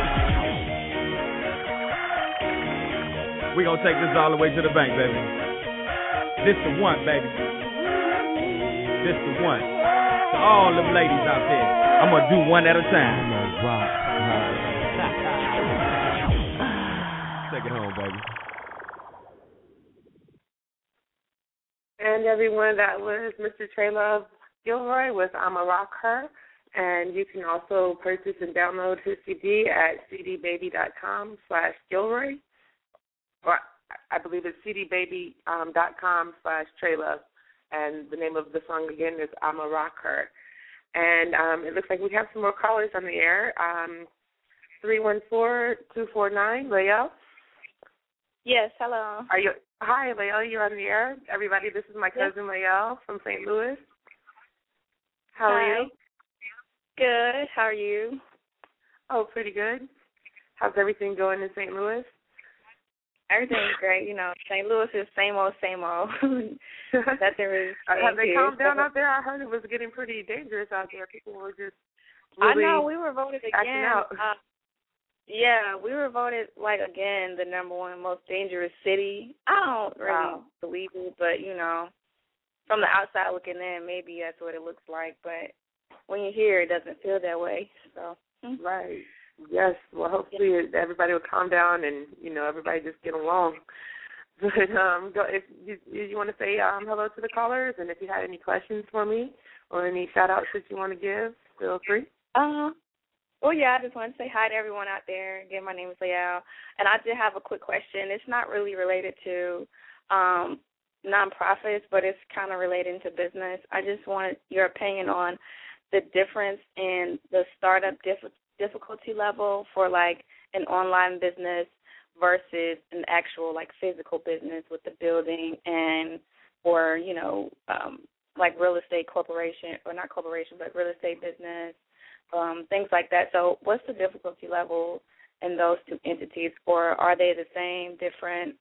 We gonna take this all the way to the bank, baby. This the one, baby. This the one. To all them ladies out there, I'm gonna do one at a time. I'm a rock her. Take it home, baby. And everyone, that was Mister Trey Love Gilroy with I'm a Rock Her. And you can also purchase and download his C D at cdbaby.com slash Gilroy. Or I believe it's cdbaby.com um, slash Trey Love. And the name of the song again is I'm a Rock Her. And um, it looks like we have some more callers on the air. Um, three one four, two four nine, Lael. Yes, hello. Are you? Hi, Lael. You're on the air. Everybody, this is my cousin yes. Lael from Saint Louis. How Hi. are you? Good. How are you? Oh, pretty good. How's everything going in Saint Louis? Everything's great. You know, Saint Louis is same old, same old. That's really Have they calmed down out there? I heard it was getting pretty dangerous out there. People were just really I know. We were voted again. Out. Uh, yeah, we were voted, like, again, the number one most dangerous city. I don't really wow. believe it, but, you know, from the outside looking in, maybe that's what it looks like. But when you hear it, it doesn't feel that way. So Right. Yes. Well, hopefully yeah. everybody will calm down and, you know, everybody just get along. But um, go, if you, you want to say um, hello to the callers, and if you had any questions for me or any shout-outs that you want to give, feel free. Uh-huh. Well, yeah, I just want to say hi to everyone out there. Again, my name is Lael, and I did have a quick question. It's not really related to um, nonprofits, but it's kind of related to business. I just wanted your opinion on the difference in the startup diff- difficulty level for, like, an online business versus an actual, like, physical business with the building and or, you know, um, like real estate corporation, or not corporation, but real estate business. Um, things like that. So what's the difficulty level in those two entities, or are they the same, different?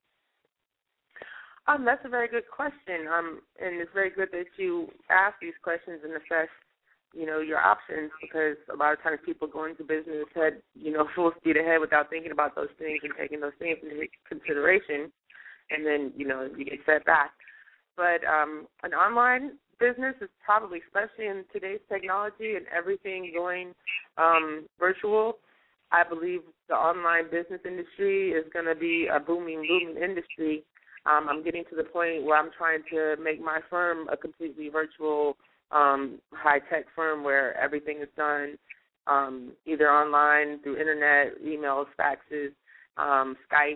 Um, that's a very good question, um, and it's very good that you ask these questions and assess, you know, your options, because a lot of times people go into business head, you know, full speed ahead without thinking about those things and taking those things into consideration, and then, you know, you get set back. But um, an online business is probably, especially in today's technology and everything going um, virtual, I believe the online business industry is going to be a booming, booming industry. Um, I'm getting to the point where I'm trying to make my firm a completely virtual, um, high-tech firm where everything is done um, either online, through internet, emails, faxes, um, Skype,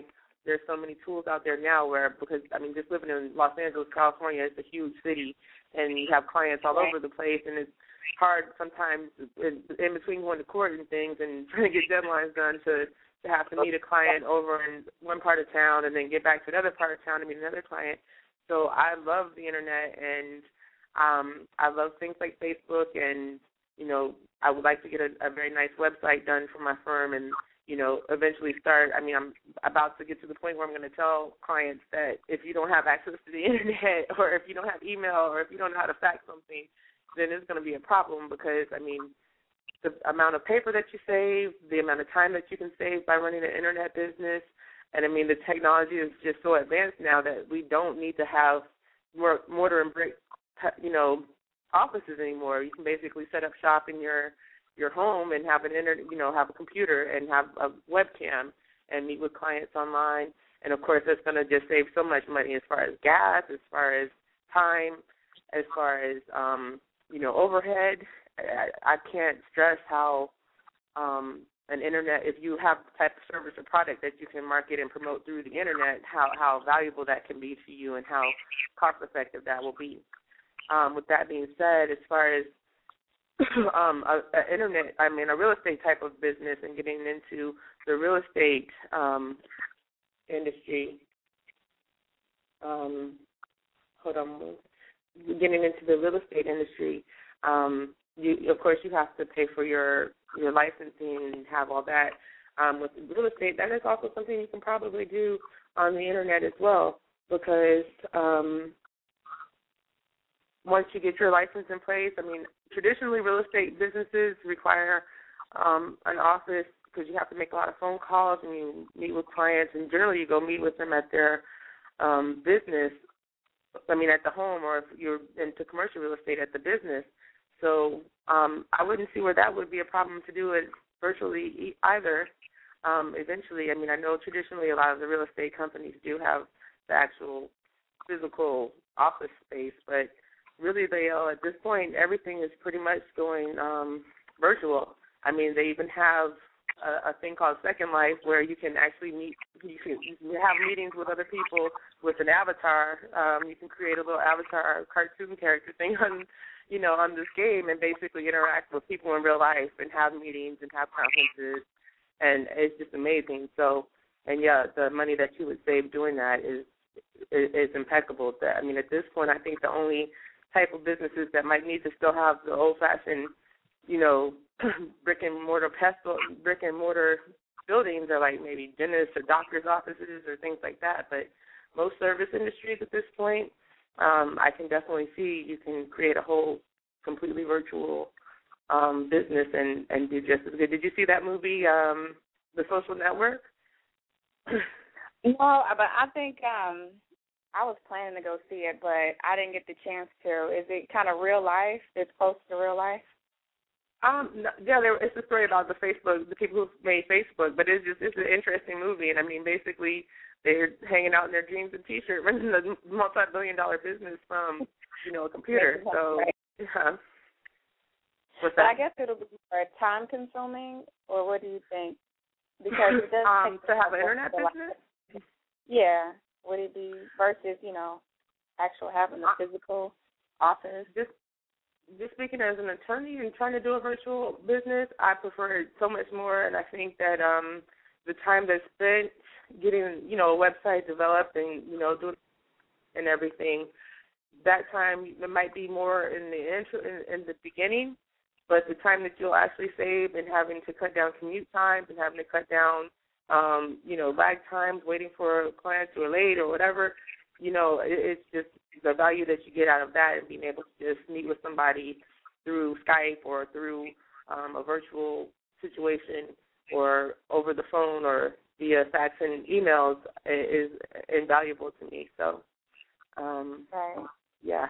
there's so many tools out there now where, because, I mean, just living in Los Angeles, California, it's a huge city, and you have clients all over the place, and it's hard sometimes in, in between going to court and things and trying to get deadlines done to, to have to meet a client over in one part of town and then get back to another part of town to meet another client. So I love the Internet, and um, I love things like Facebook, and, you know, I would like to get a, a very nice website done for my firm and, you know, eventually start. I mean, I'm about to get to the point where I'm going to tell clients that if you don't have access to the Internet, or if you don't have email, or if you don't know how to fax something, then it's going to be a problem, because, I mean, the amount of paper that you save, the amount of time that you can save by running an Internet business, and, I mean, the technology is just so advanced now that we don't need to have more mortar and brick, you know, offices anymore. You can basically set up shop in your your home and have an internet, you know, have a computer and have a webcam and meet with clients online. And, of course, that's going to just save so much money as far as gas, as far as time, as far as, um, you know, overhead. I, I can't stress how um, an Internet, if you have the type of service or product that you can market and promote through the Internet, how, how valuable that can be to you and how cost-effective that will be. Um, with that being said, as far as um, a, a Internet, I mean, a real estate type of business and getting into the real estate um, industry, um, hold on, getting into the real estate industry, um, you, of course, you have to pay for your, your licensing and have all that. Um, with real estate, that is also something you can probably do on the Internet as well, because um, once you get your license in place, I mean, traditionally real estate businesses require um, an office, because you have to make a lot of phone calls and you meet with clients, and generally you go meet with them at their um, business, I mean at the home, or if you're into commercial real estate, at the business. So um, I wouldn't see where that would be a problem to do it virtually either. Um, eventually, I mean, I know traditionally a lot of the real estate companies do have the actual physical office space, but really, they uh, at this point, everything is pretty much going um, virtual. I mean, they even have a, a thing called Second Life, where you can actually meet, you can, you can have meetings with other people with an avatar. Um, you can create a little avatar cartoon character thing on, you know, on this game, and basically interact with people in real life and have meetings and have conferences, and it's just amazing. So, and yeah, the money that you would save doing that is is, is impeccable. That I mean, at this point, I think the only type of businesses that might need to still have the old-fashioned, you know, brick and mortar pestle, brick and mortar buildings are like maybe dentists or doctors' offices or things like that. But most service industries at this point, um, I can definitely see you can create a whole completely virtual um, business and, and do just as good. Did you see that movie, um, The Social Network? No, but I think um, I was planning to go see it, but I didn't get the chance to. Is it kind of real life? It's close to real life? Um, no, yeah, there, it's a story about the Facebook, the people who made Facebook, but it's just it's an interesting movie, and I mean, basically, they're hanging out in their jeans and T-shirt, running a multi-billion dollar business from, you know, a computer. So, yeah. But I guess it'll be more time consuming, or what do you think? Because it does um, take to have an internet business. Yeah, would it be versus, you know, actual having a physical office? Just, just speaking as an attorney and trying to do a virtual business, I prefer it so much more, and I think that um, the time that's spent getting, you know, a website developed and, you know, doing and everything, that time it might be more in the intro, in, in the beginning, but the time that you'll actually save and having to cut down commute times and having to cut down, um, you know, lag times, waiting for clients who are late or whatever, you know, it, it's just the value that you get out of that and being able to just meet with somebody through Skype or through um, a virtual situation or over the phone or via fax and emails is invaluable to me. So, um, right. yeah.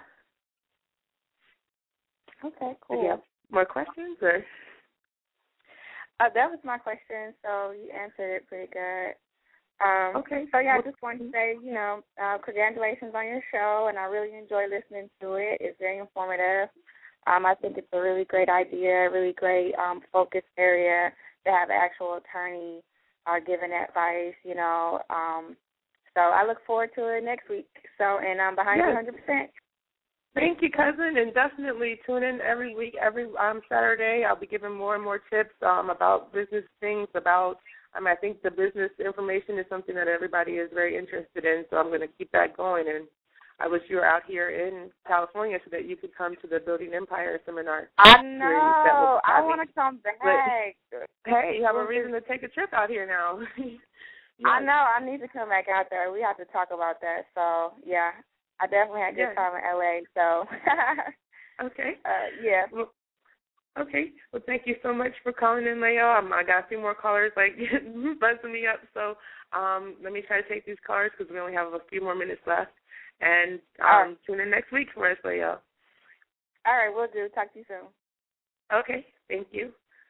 Okay, cool. Do you have more questions? Or? Uh, that was my question, so you answered it pretty good. Um, okay. So, yeah, I just wanted to say, you know, uh, congratulations on your show, and I really enjoy listening to it. It's very informative. Um, I think it's a really great idea, a really great um, focus area to have an actual attorney uh, giving advice, you know, um, So I look forward to it next week. So, and I'm behind yes. you one hundred percent. Thank you, cousin, and definitely tune in every week, every um, Saturday. I'll be giving more and more tips um, about business things, about, I mean, I think the business information is something that everybody is very interested in, so I'm going to keep that going. And I wish you were out here in California so that you could come to the Building Empire seminar. I know. I want to come back. But, hey, you have a reason to take a trip out here now. Yes. I know. I need to come back out there. We have to talk about that. So, yeah. I definitely had a good yes. time in L A, so. Okay. Uh, yeah. Well, okay. Well, thank you so much for calling in, Leo. Um, I got a few more callers, like, buzzing me up. So um, let me try to take these callers because we only have a few more minutes left. And um, right. Tune in next week for us, Leo. All right, we'll do. Talk to you soon. Okay. Thank you.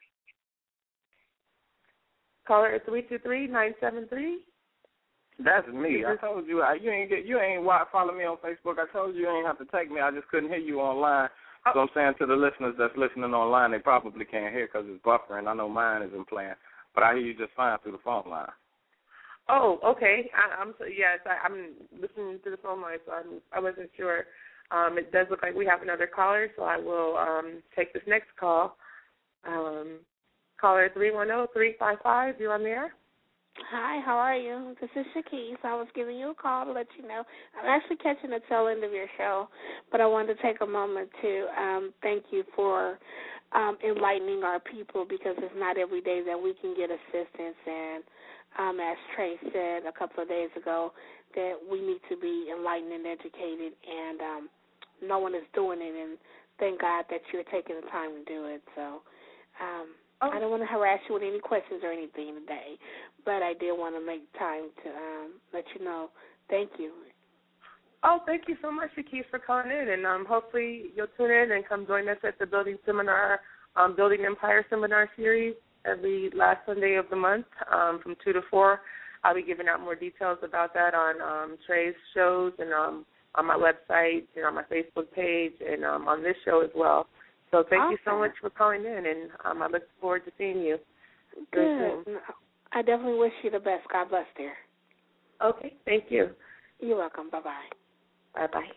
Caller three two three, nine seven three. That's me. I told you you ain't get you ain't follow me on Facebook. I told you you ain't have to take me. I just couldn't hear you online. Oh. So I'm saying to the listeners that's listening online, they probably can't hear because it's buffering. I know mine isn't playing, but I hear you just fine through the phone line. Oh, okay. I, I'm so, yes. I, I'm listening to the phone line, so I'm, I wasn't sure. Um, it does look like we have another caller, so I will um, take this next call. Um, caller three one zero, three five five. You're on the air. Hi, how are you? This is Shakise. I was giving you a call to let you know. I'm actually catching the tail end of your show, but I wanted to take a moment to um, thank you for um, enlightening our people because it's not every day that we can get assistance. And um, as Trey said a couple of days ago, that we need to be enlightened and educated, and um, no one is doing it. And thank God that you're taking the time to do it. So um, oh. I don't want to harass you with any questions or anything today, but I did want to make time to um, let you know. Thank you. Oh, thank you so much, Shakise, for calling in, and um, hopefully you'll tune in and come join us at the Building Seminar, um, Building Empire Seminar Series every last Sunday of the month um, from two to four. I'll be giving out more details about that on um, Trey's shows and um, on my website and on my Facebook page and um, on this show as well. So thank awesome. you so much for calling in, and um, I look forward to seeing you. Good. I definitely wish you the best. God bless, dear. Okay, thank you. You're welcome. Bye-bye. Bye-bye.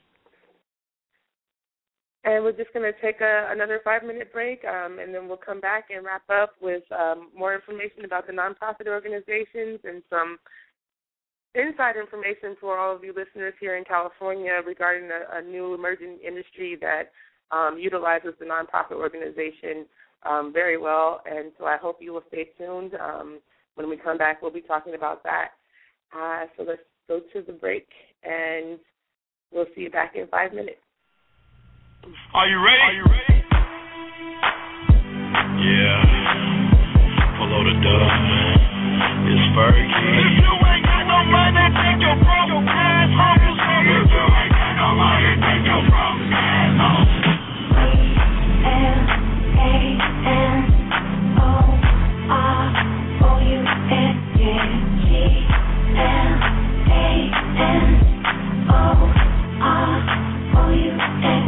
And we're just going to take a, another five-minute break, um, and then we'll come back and wrap up with um, more information about the nonprofit organizations and some inside information for all of you listeners here in California regarding a, a new emerging industry that um, utilizes the nonprofit organization um, very well. And so I hope you will stay tuned. Um, when we come back, we'll be talking about that. Uh, so let's go to the break, and we'll see you back in five minutes. Are you ready? Are you ready? Yeah. Follow the dub. It's Fergie. If you ain't got no money, take your broke ass home. If you ain't got no money, take your broke ass home. L A N O R O U N G L A N O R O U N.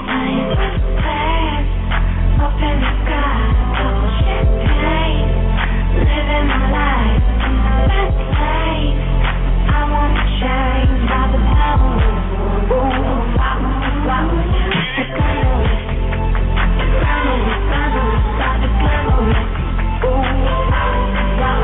Up in the sky, oh champagne, living my life in my best place. I wanna change by the power. Ooh, wow, wow, the glamorous, the glamorous, glamorous, by the glamorous. Ooh, wow, wow,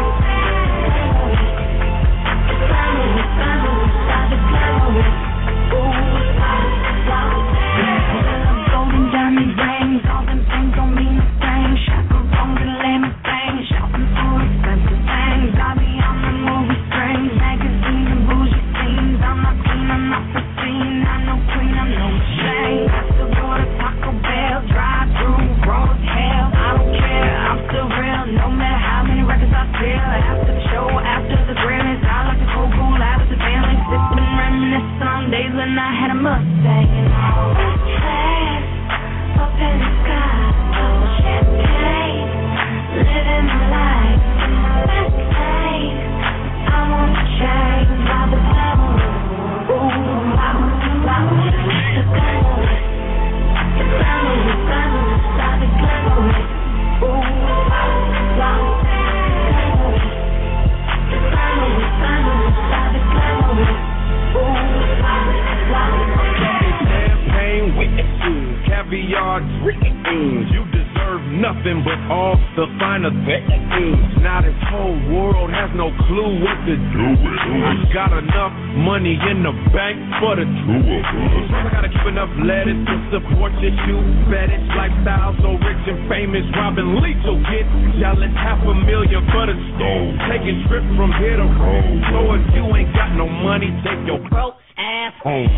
the glamorous, the glamorous, by the glamorous. Ooh, wow, wow. Golden diamond rings, all them things don't mean a thing. Chaperones and limousines, shopping for expensive things. I be on the movie screens, magazines and bougie scenes. I'm not clean, I'm not pristine. I'm no queen, I'm no shame. I still go to Taco Bell, drive through, raw as hell. I don't care, I'm still real, no matter how many records I sell. After the show, after the Grammys, I like to go cool out with the family, sipping, reminiscing on days when I had a Mustang and all that class. Up in the sky, oh champagne, living my life in my best place. I wanna change by the power. Ooh, wow, wow, the glamorous, the glamorous, glamorous, by the glamorous. Ooh, wow, wow, glamorous, whole world has no clue what to do with it. I got enough money in the bank for the two of us. I gotta keep enough lettuce to support this you fetish lifestyle. So rich and famous, Robin Leach will get jealous. Half a million for the stove. Taking trips from here to Rome. So if you ain't got no money, take your broke ass home.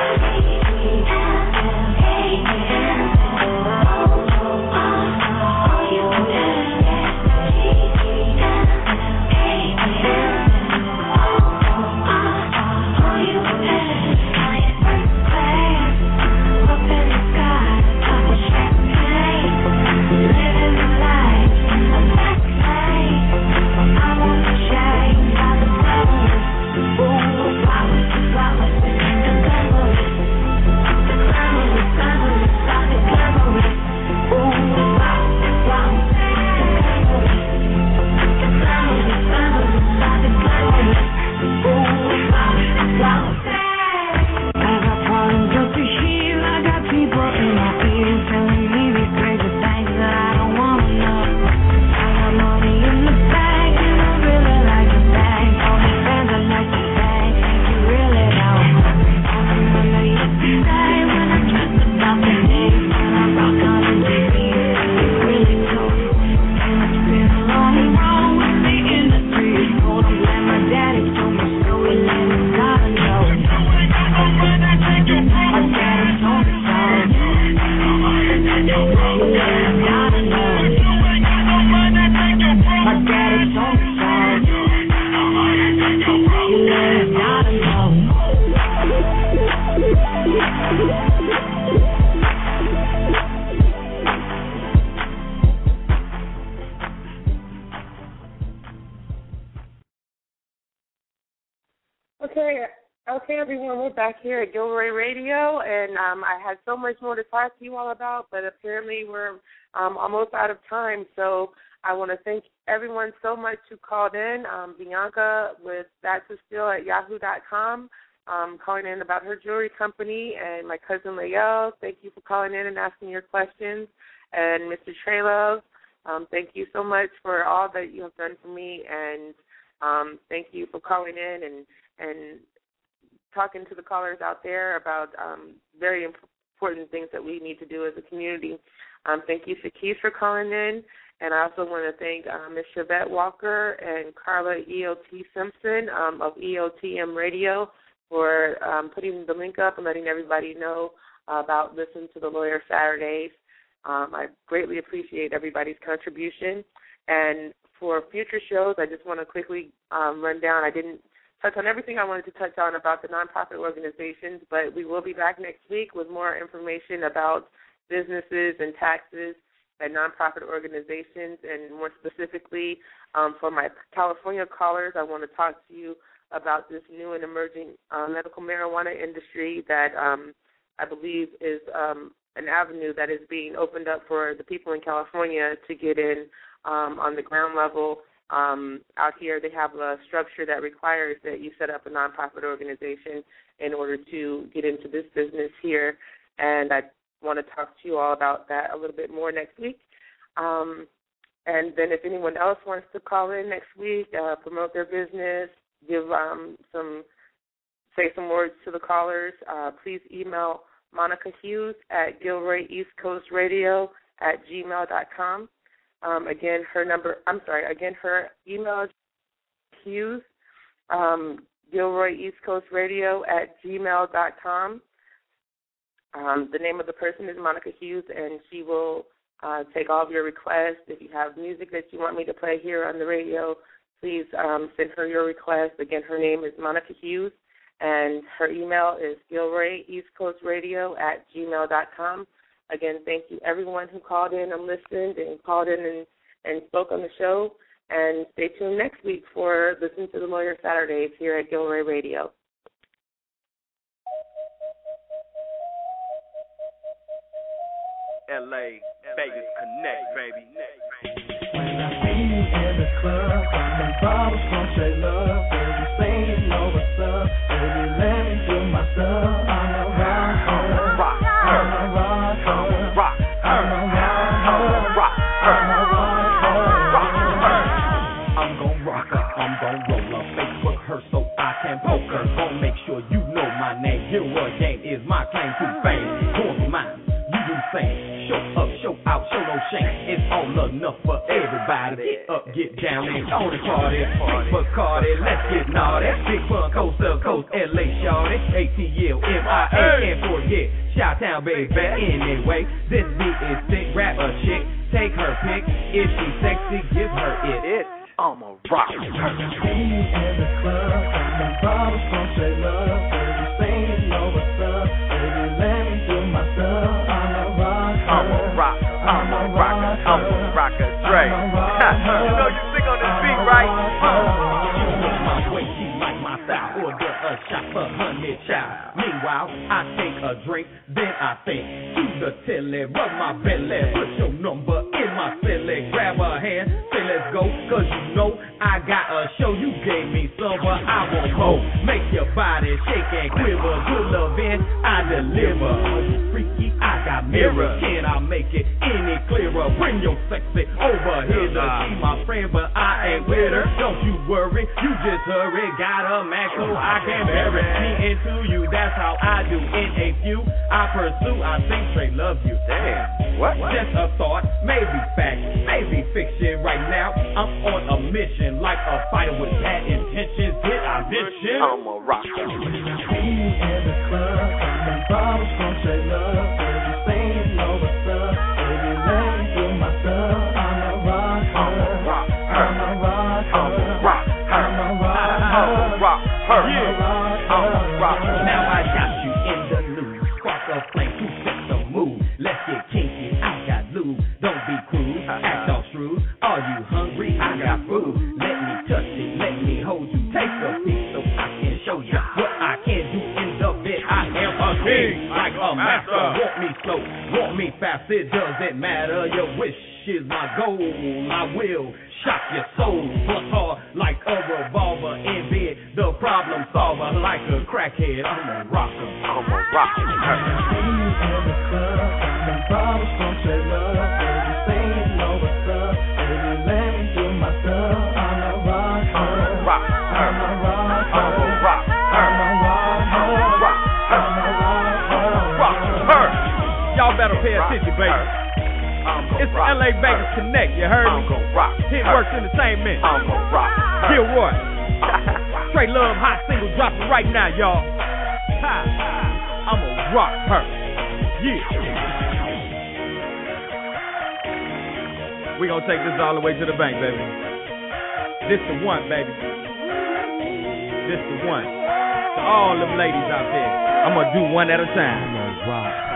Okay, okay, everyone, we're back here at Gilroy Radio, and um, I had so much more to talk to you all about, but apparently we're um, almost out of time, so I want to thank everyone so much who called in. Um, Bianca with That's a Steal at yahoo dot com, um, calling in about her jewelry company, and my cousin Lael, thank you for calling in and asking your questions, and Mister Treylove, um, thank you so much for all that you have done for me, and um, thank you for calling in and and talking to the callers out there about um, very important things that we need to do as a community. Um, thank you, Shakis, for calling in. And I also want to thank um, Miz Chevette Walker and Carla E O T Simpson um, of E O T M Radio for um, putting the link up and letting everybody know uh, about Listen to the Lawyer Saturdays. Um, I greatly appreciate everybody's contribution. And for future shows, I just want to quickly um, run down. I didn't touch on everything I wanted to touch on about the nonprofit organizations, but we will be back next week with more information about businesses and taxes and nonprofit organizations, and more specifically um, for my California callers, I want to talk to you about this new and emerging uh, medical marijuana industry that um, I believe is um, an avenue that is being opened up for the people in California to get in um, on the ground level. Um, out here, they have a structure that requires that you set up a nonprofit organization in order to get into this business here, and I want to talk to you all about that a little bit more next week. Um, and then if anyone else wants to call in next week, uh, promote their business, give um, some, say some words to the callers, uh, please email Monica Hughes at Gilroy East Coast Radio at gmail dot com. Um, again, her number, I'm sorry, again, her email is Hughes, um, Gilroy East Coast Radio at gmail dot com. Um, the name of the person is Monica Hughes, and she will uh, take all of your requests. If you have music that you want me to play here on the radio, please um, send her your request. Again, her name is Monica Hughes, and her email is Gilroy East Coast Radio at gmail dot com. Again, thank you everyone who called in and listened and called in and, and spoke on the show. And stay tuned next week for Listen to the Lawyer Saturdays here at Gilroy Radio. L A, Vegas Connect, baby. When I see you in the club, popping bottles from Straight Love, baby, say you know what's up, baby, let me do my stuff. I'm a rocker, rock, I'm a rocker, rock, I'm a rocker, rock, I'm a rocker, rock, I'm going gon' roll up Facebook her so I can poke her. Gon' make sure you know my name. Gilroy Game is my claim to fame. Going for mine, you do the same. Show up, show out, show no shame. It's all enough for everybody. Get up, get down, and on the party. For Cardi, let's get naughty. Big fun, coast to coast, L A shawty. A T L M I A, can't forget. Chi-Town, baby. Anyway, this beat is sick. Rap a chick, take her pick. If she sexy, give her it. It, I'ma rock her. See you in the club, the bottles gon' say love. Baby, singing over stuff. Baby, let me do my stuff. I'ma rock her. I'ma rock, I'ma rock her, I'ma rock her straight. You know you sick on this beat, right? She look my way, she like my style. Order a shot for honey child. Meanwhile, I take a drink, then I think to the telly, rub my belly, put your number in my silly, grab her hand, say let's go, cause you know I got a show. You gave me some, but I want more. Make your body shake and quiver. Good loving, I deliver. Freaky, I got mirrors. Can I make it any clearer? Bring your sexy over here to see my friend, but I ain't with her. Don't you worry, you just hurry. Got a Mac so I can bury me into you. That's how I do. In a few, I pursue. I think straight love you. Damn, what? Just a thought, maybe fact, maybe fiction. Right now, I'm on a mission, like a fighter with bad intentions. Did I mention? I'ma rock her. See you in the club, the bottles gon' say love. Baby, singing over stuff. Baby, let me do my stuff. I'ma rock her. I'ma rock her. I'ma rock her. I'ma rock her. I'ma rock her. I'ma rock her. Yeah. I'ma rock her. Now I got you in the news. Spark a flame to set the mood. Let's get kinky. I got lube. Don't be crude. Act all shrewd. Are you hungry? I got food. Let me touch it. Let me hold you. Take a piece so I can show you what I can do in the bed. I am a king, like a master. Want me slow, want me fast. It doesn't matter. Your wish is my goal. I will shock your soul. Bust hard like a revolver in bed. The problem solver like a crackhead. I'ma rock 'em. I'ma rock her. See you in the club, the bottles gon' say love. Baby, singing over stuff. Baby, let me do my stuff. I'ma rock her. I'ma rock her. I'ma rock her. I'ma rock her. I'ma rock her. I'ma rock her. I'ma rock her. I'ma rock her. Y'all better pay attention, baby. It's the L A Vegas Connect, you heard me? I'm gon' rock Hit her. Works Entertainment. I'm gon' rock her. Gilroy. Straight Love hot single dropping right now, y'all. Ha. I'ma rock her. Yeah. We gonna take this all the way to the bank, baby. This the one, baby. This the one. To all them ladies out there, I'm gonna do one at a time. I'ma rock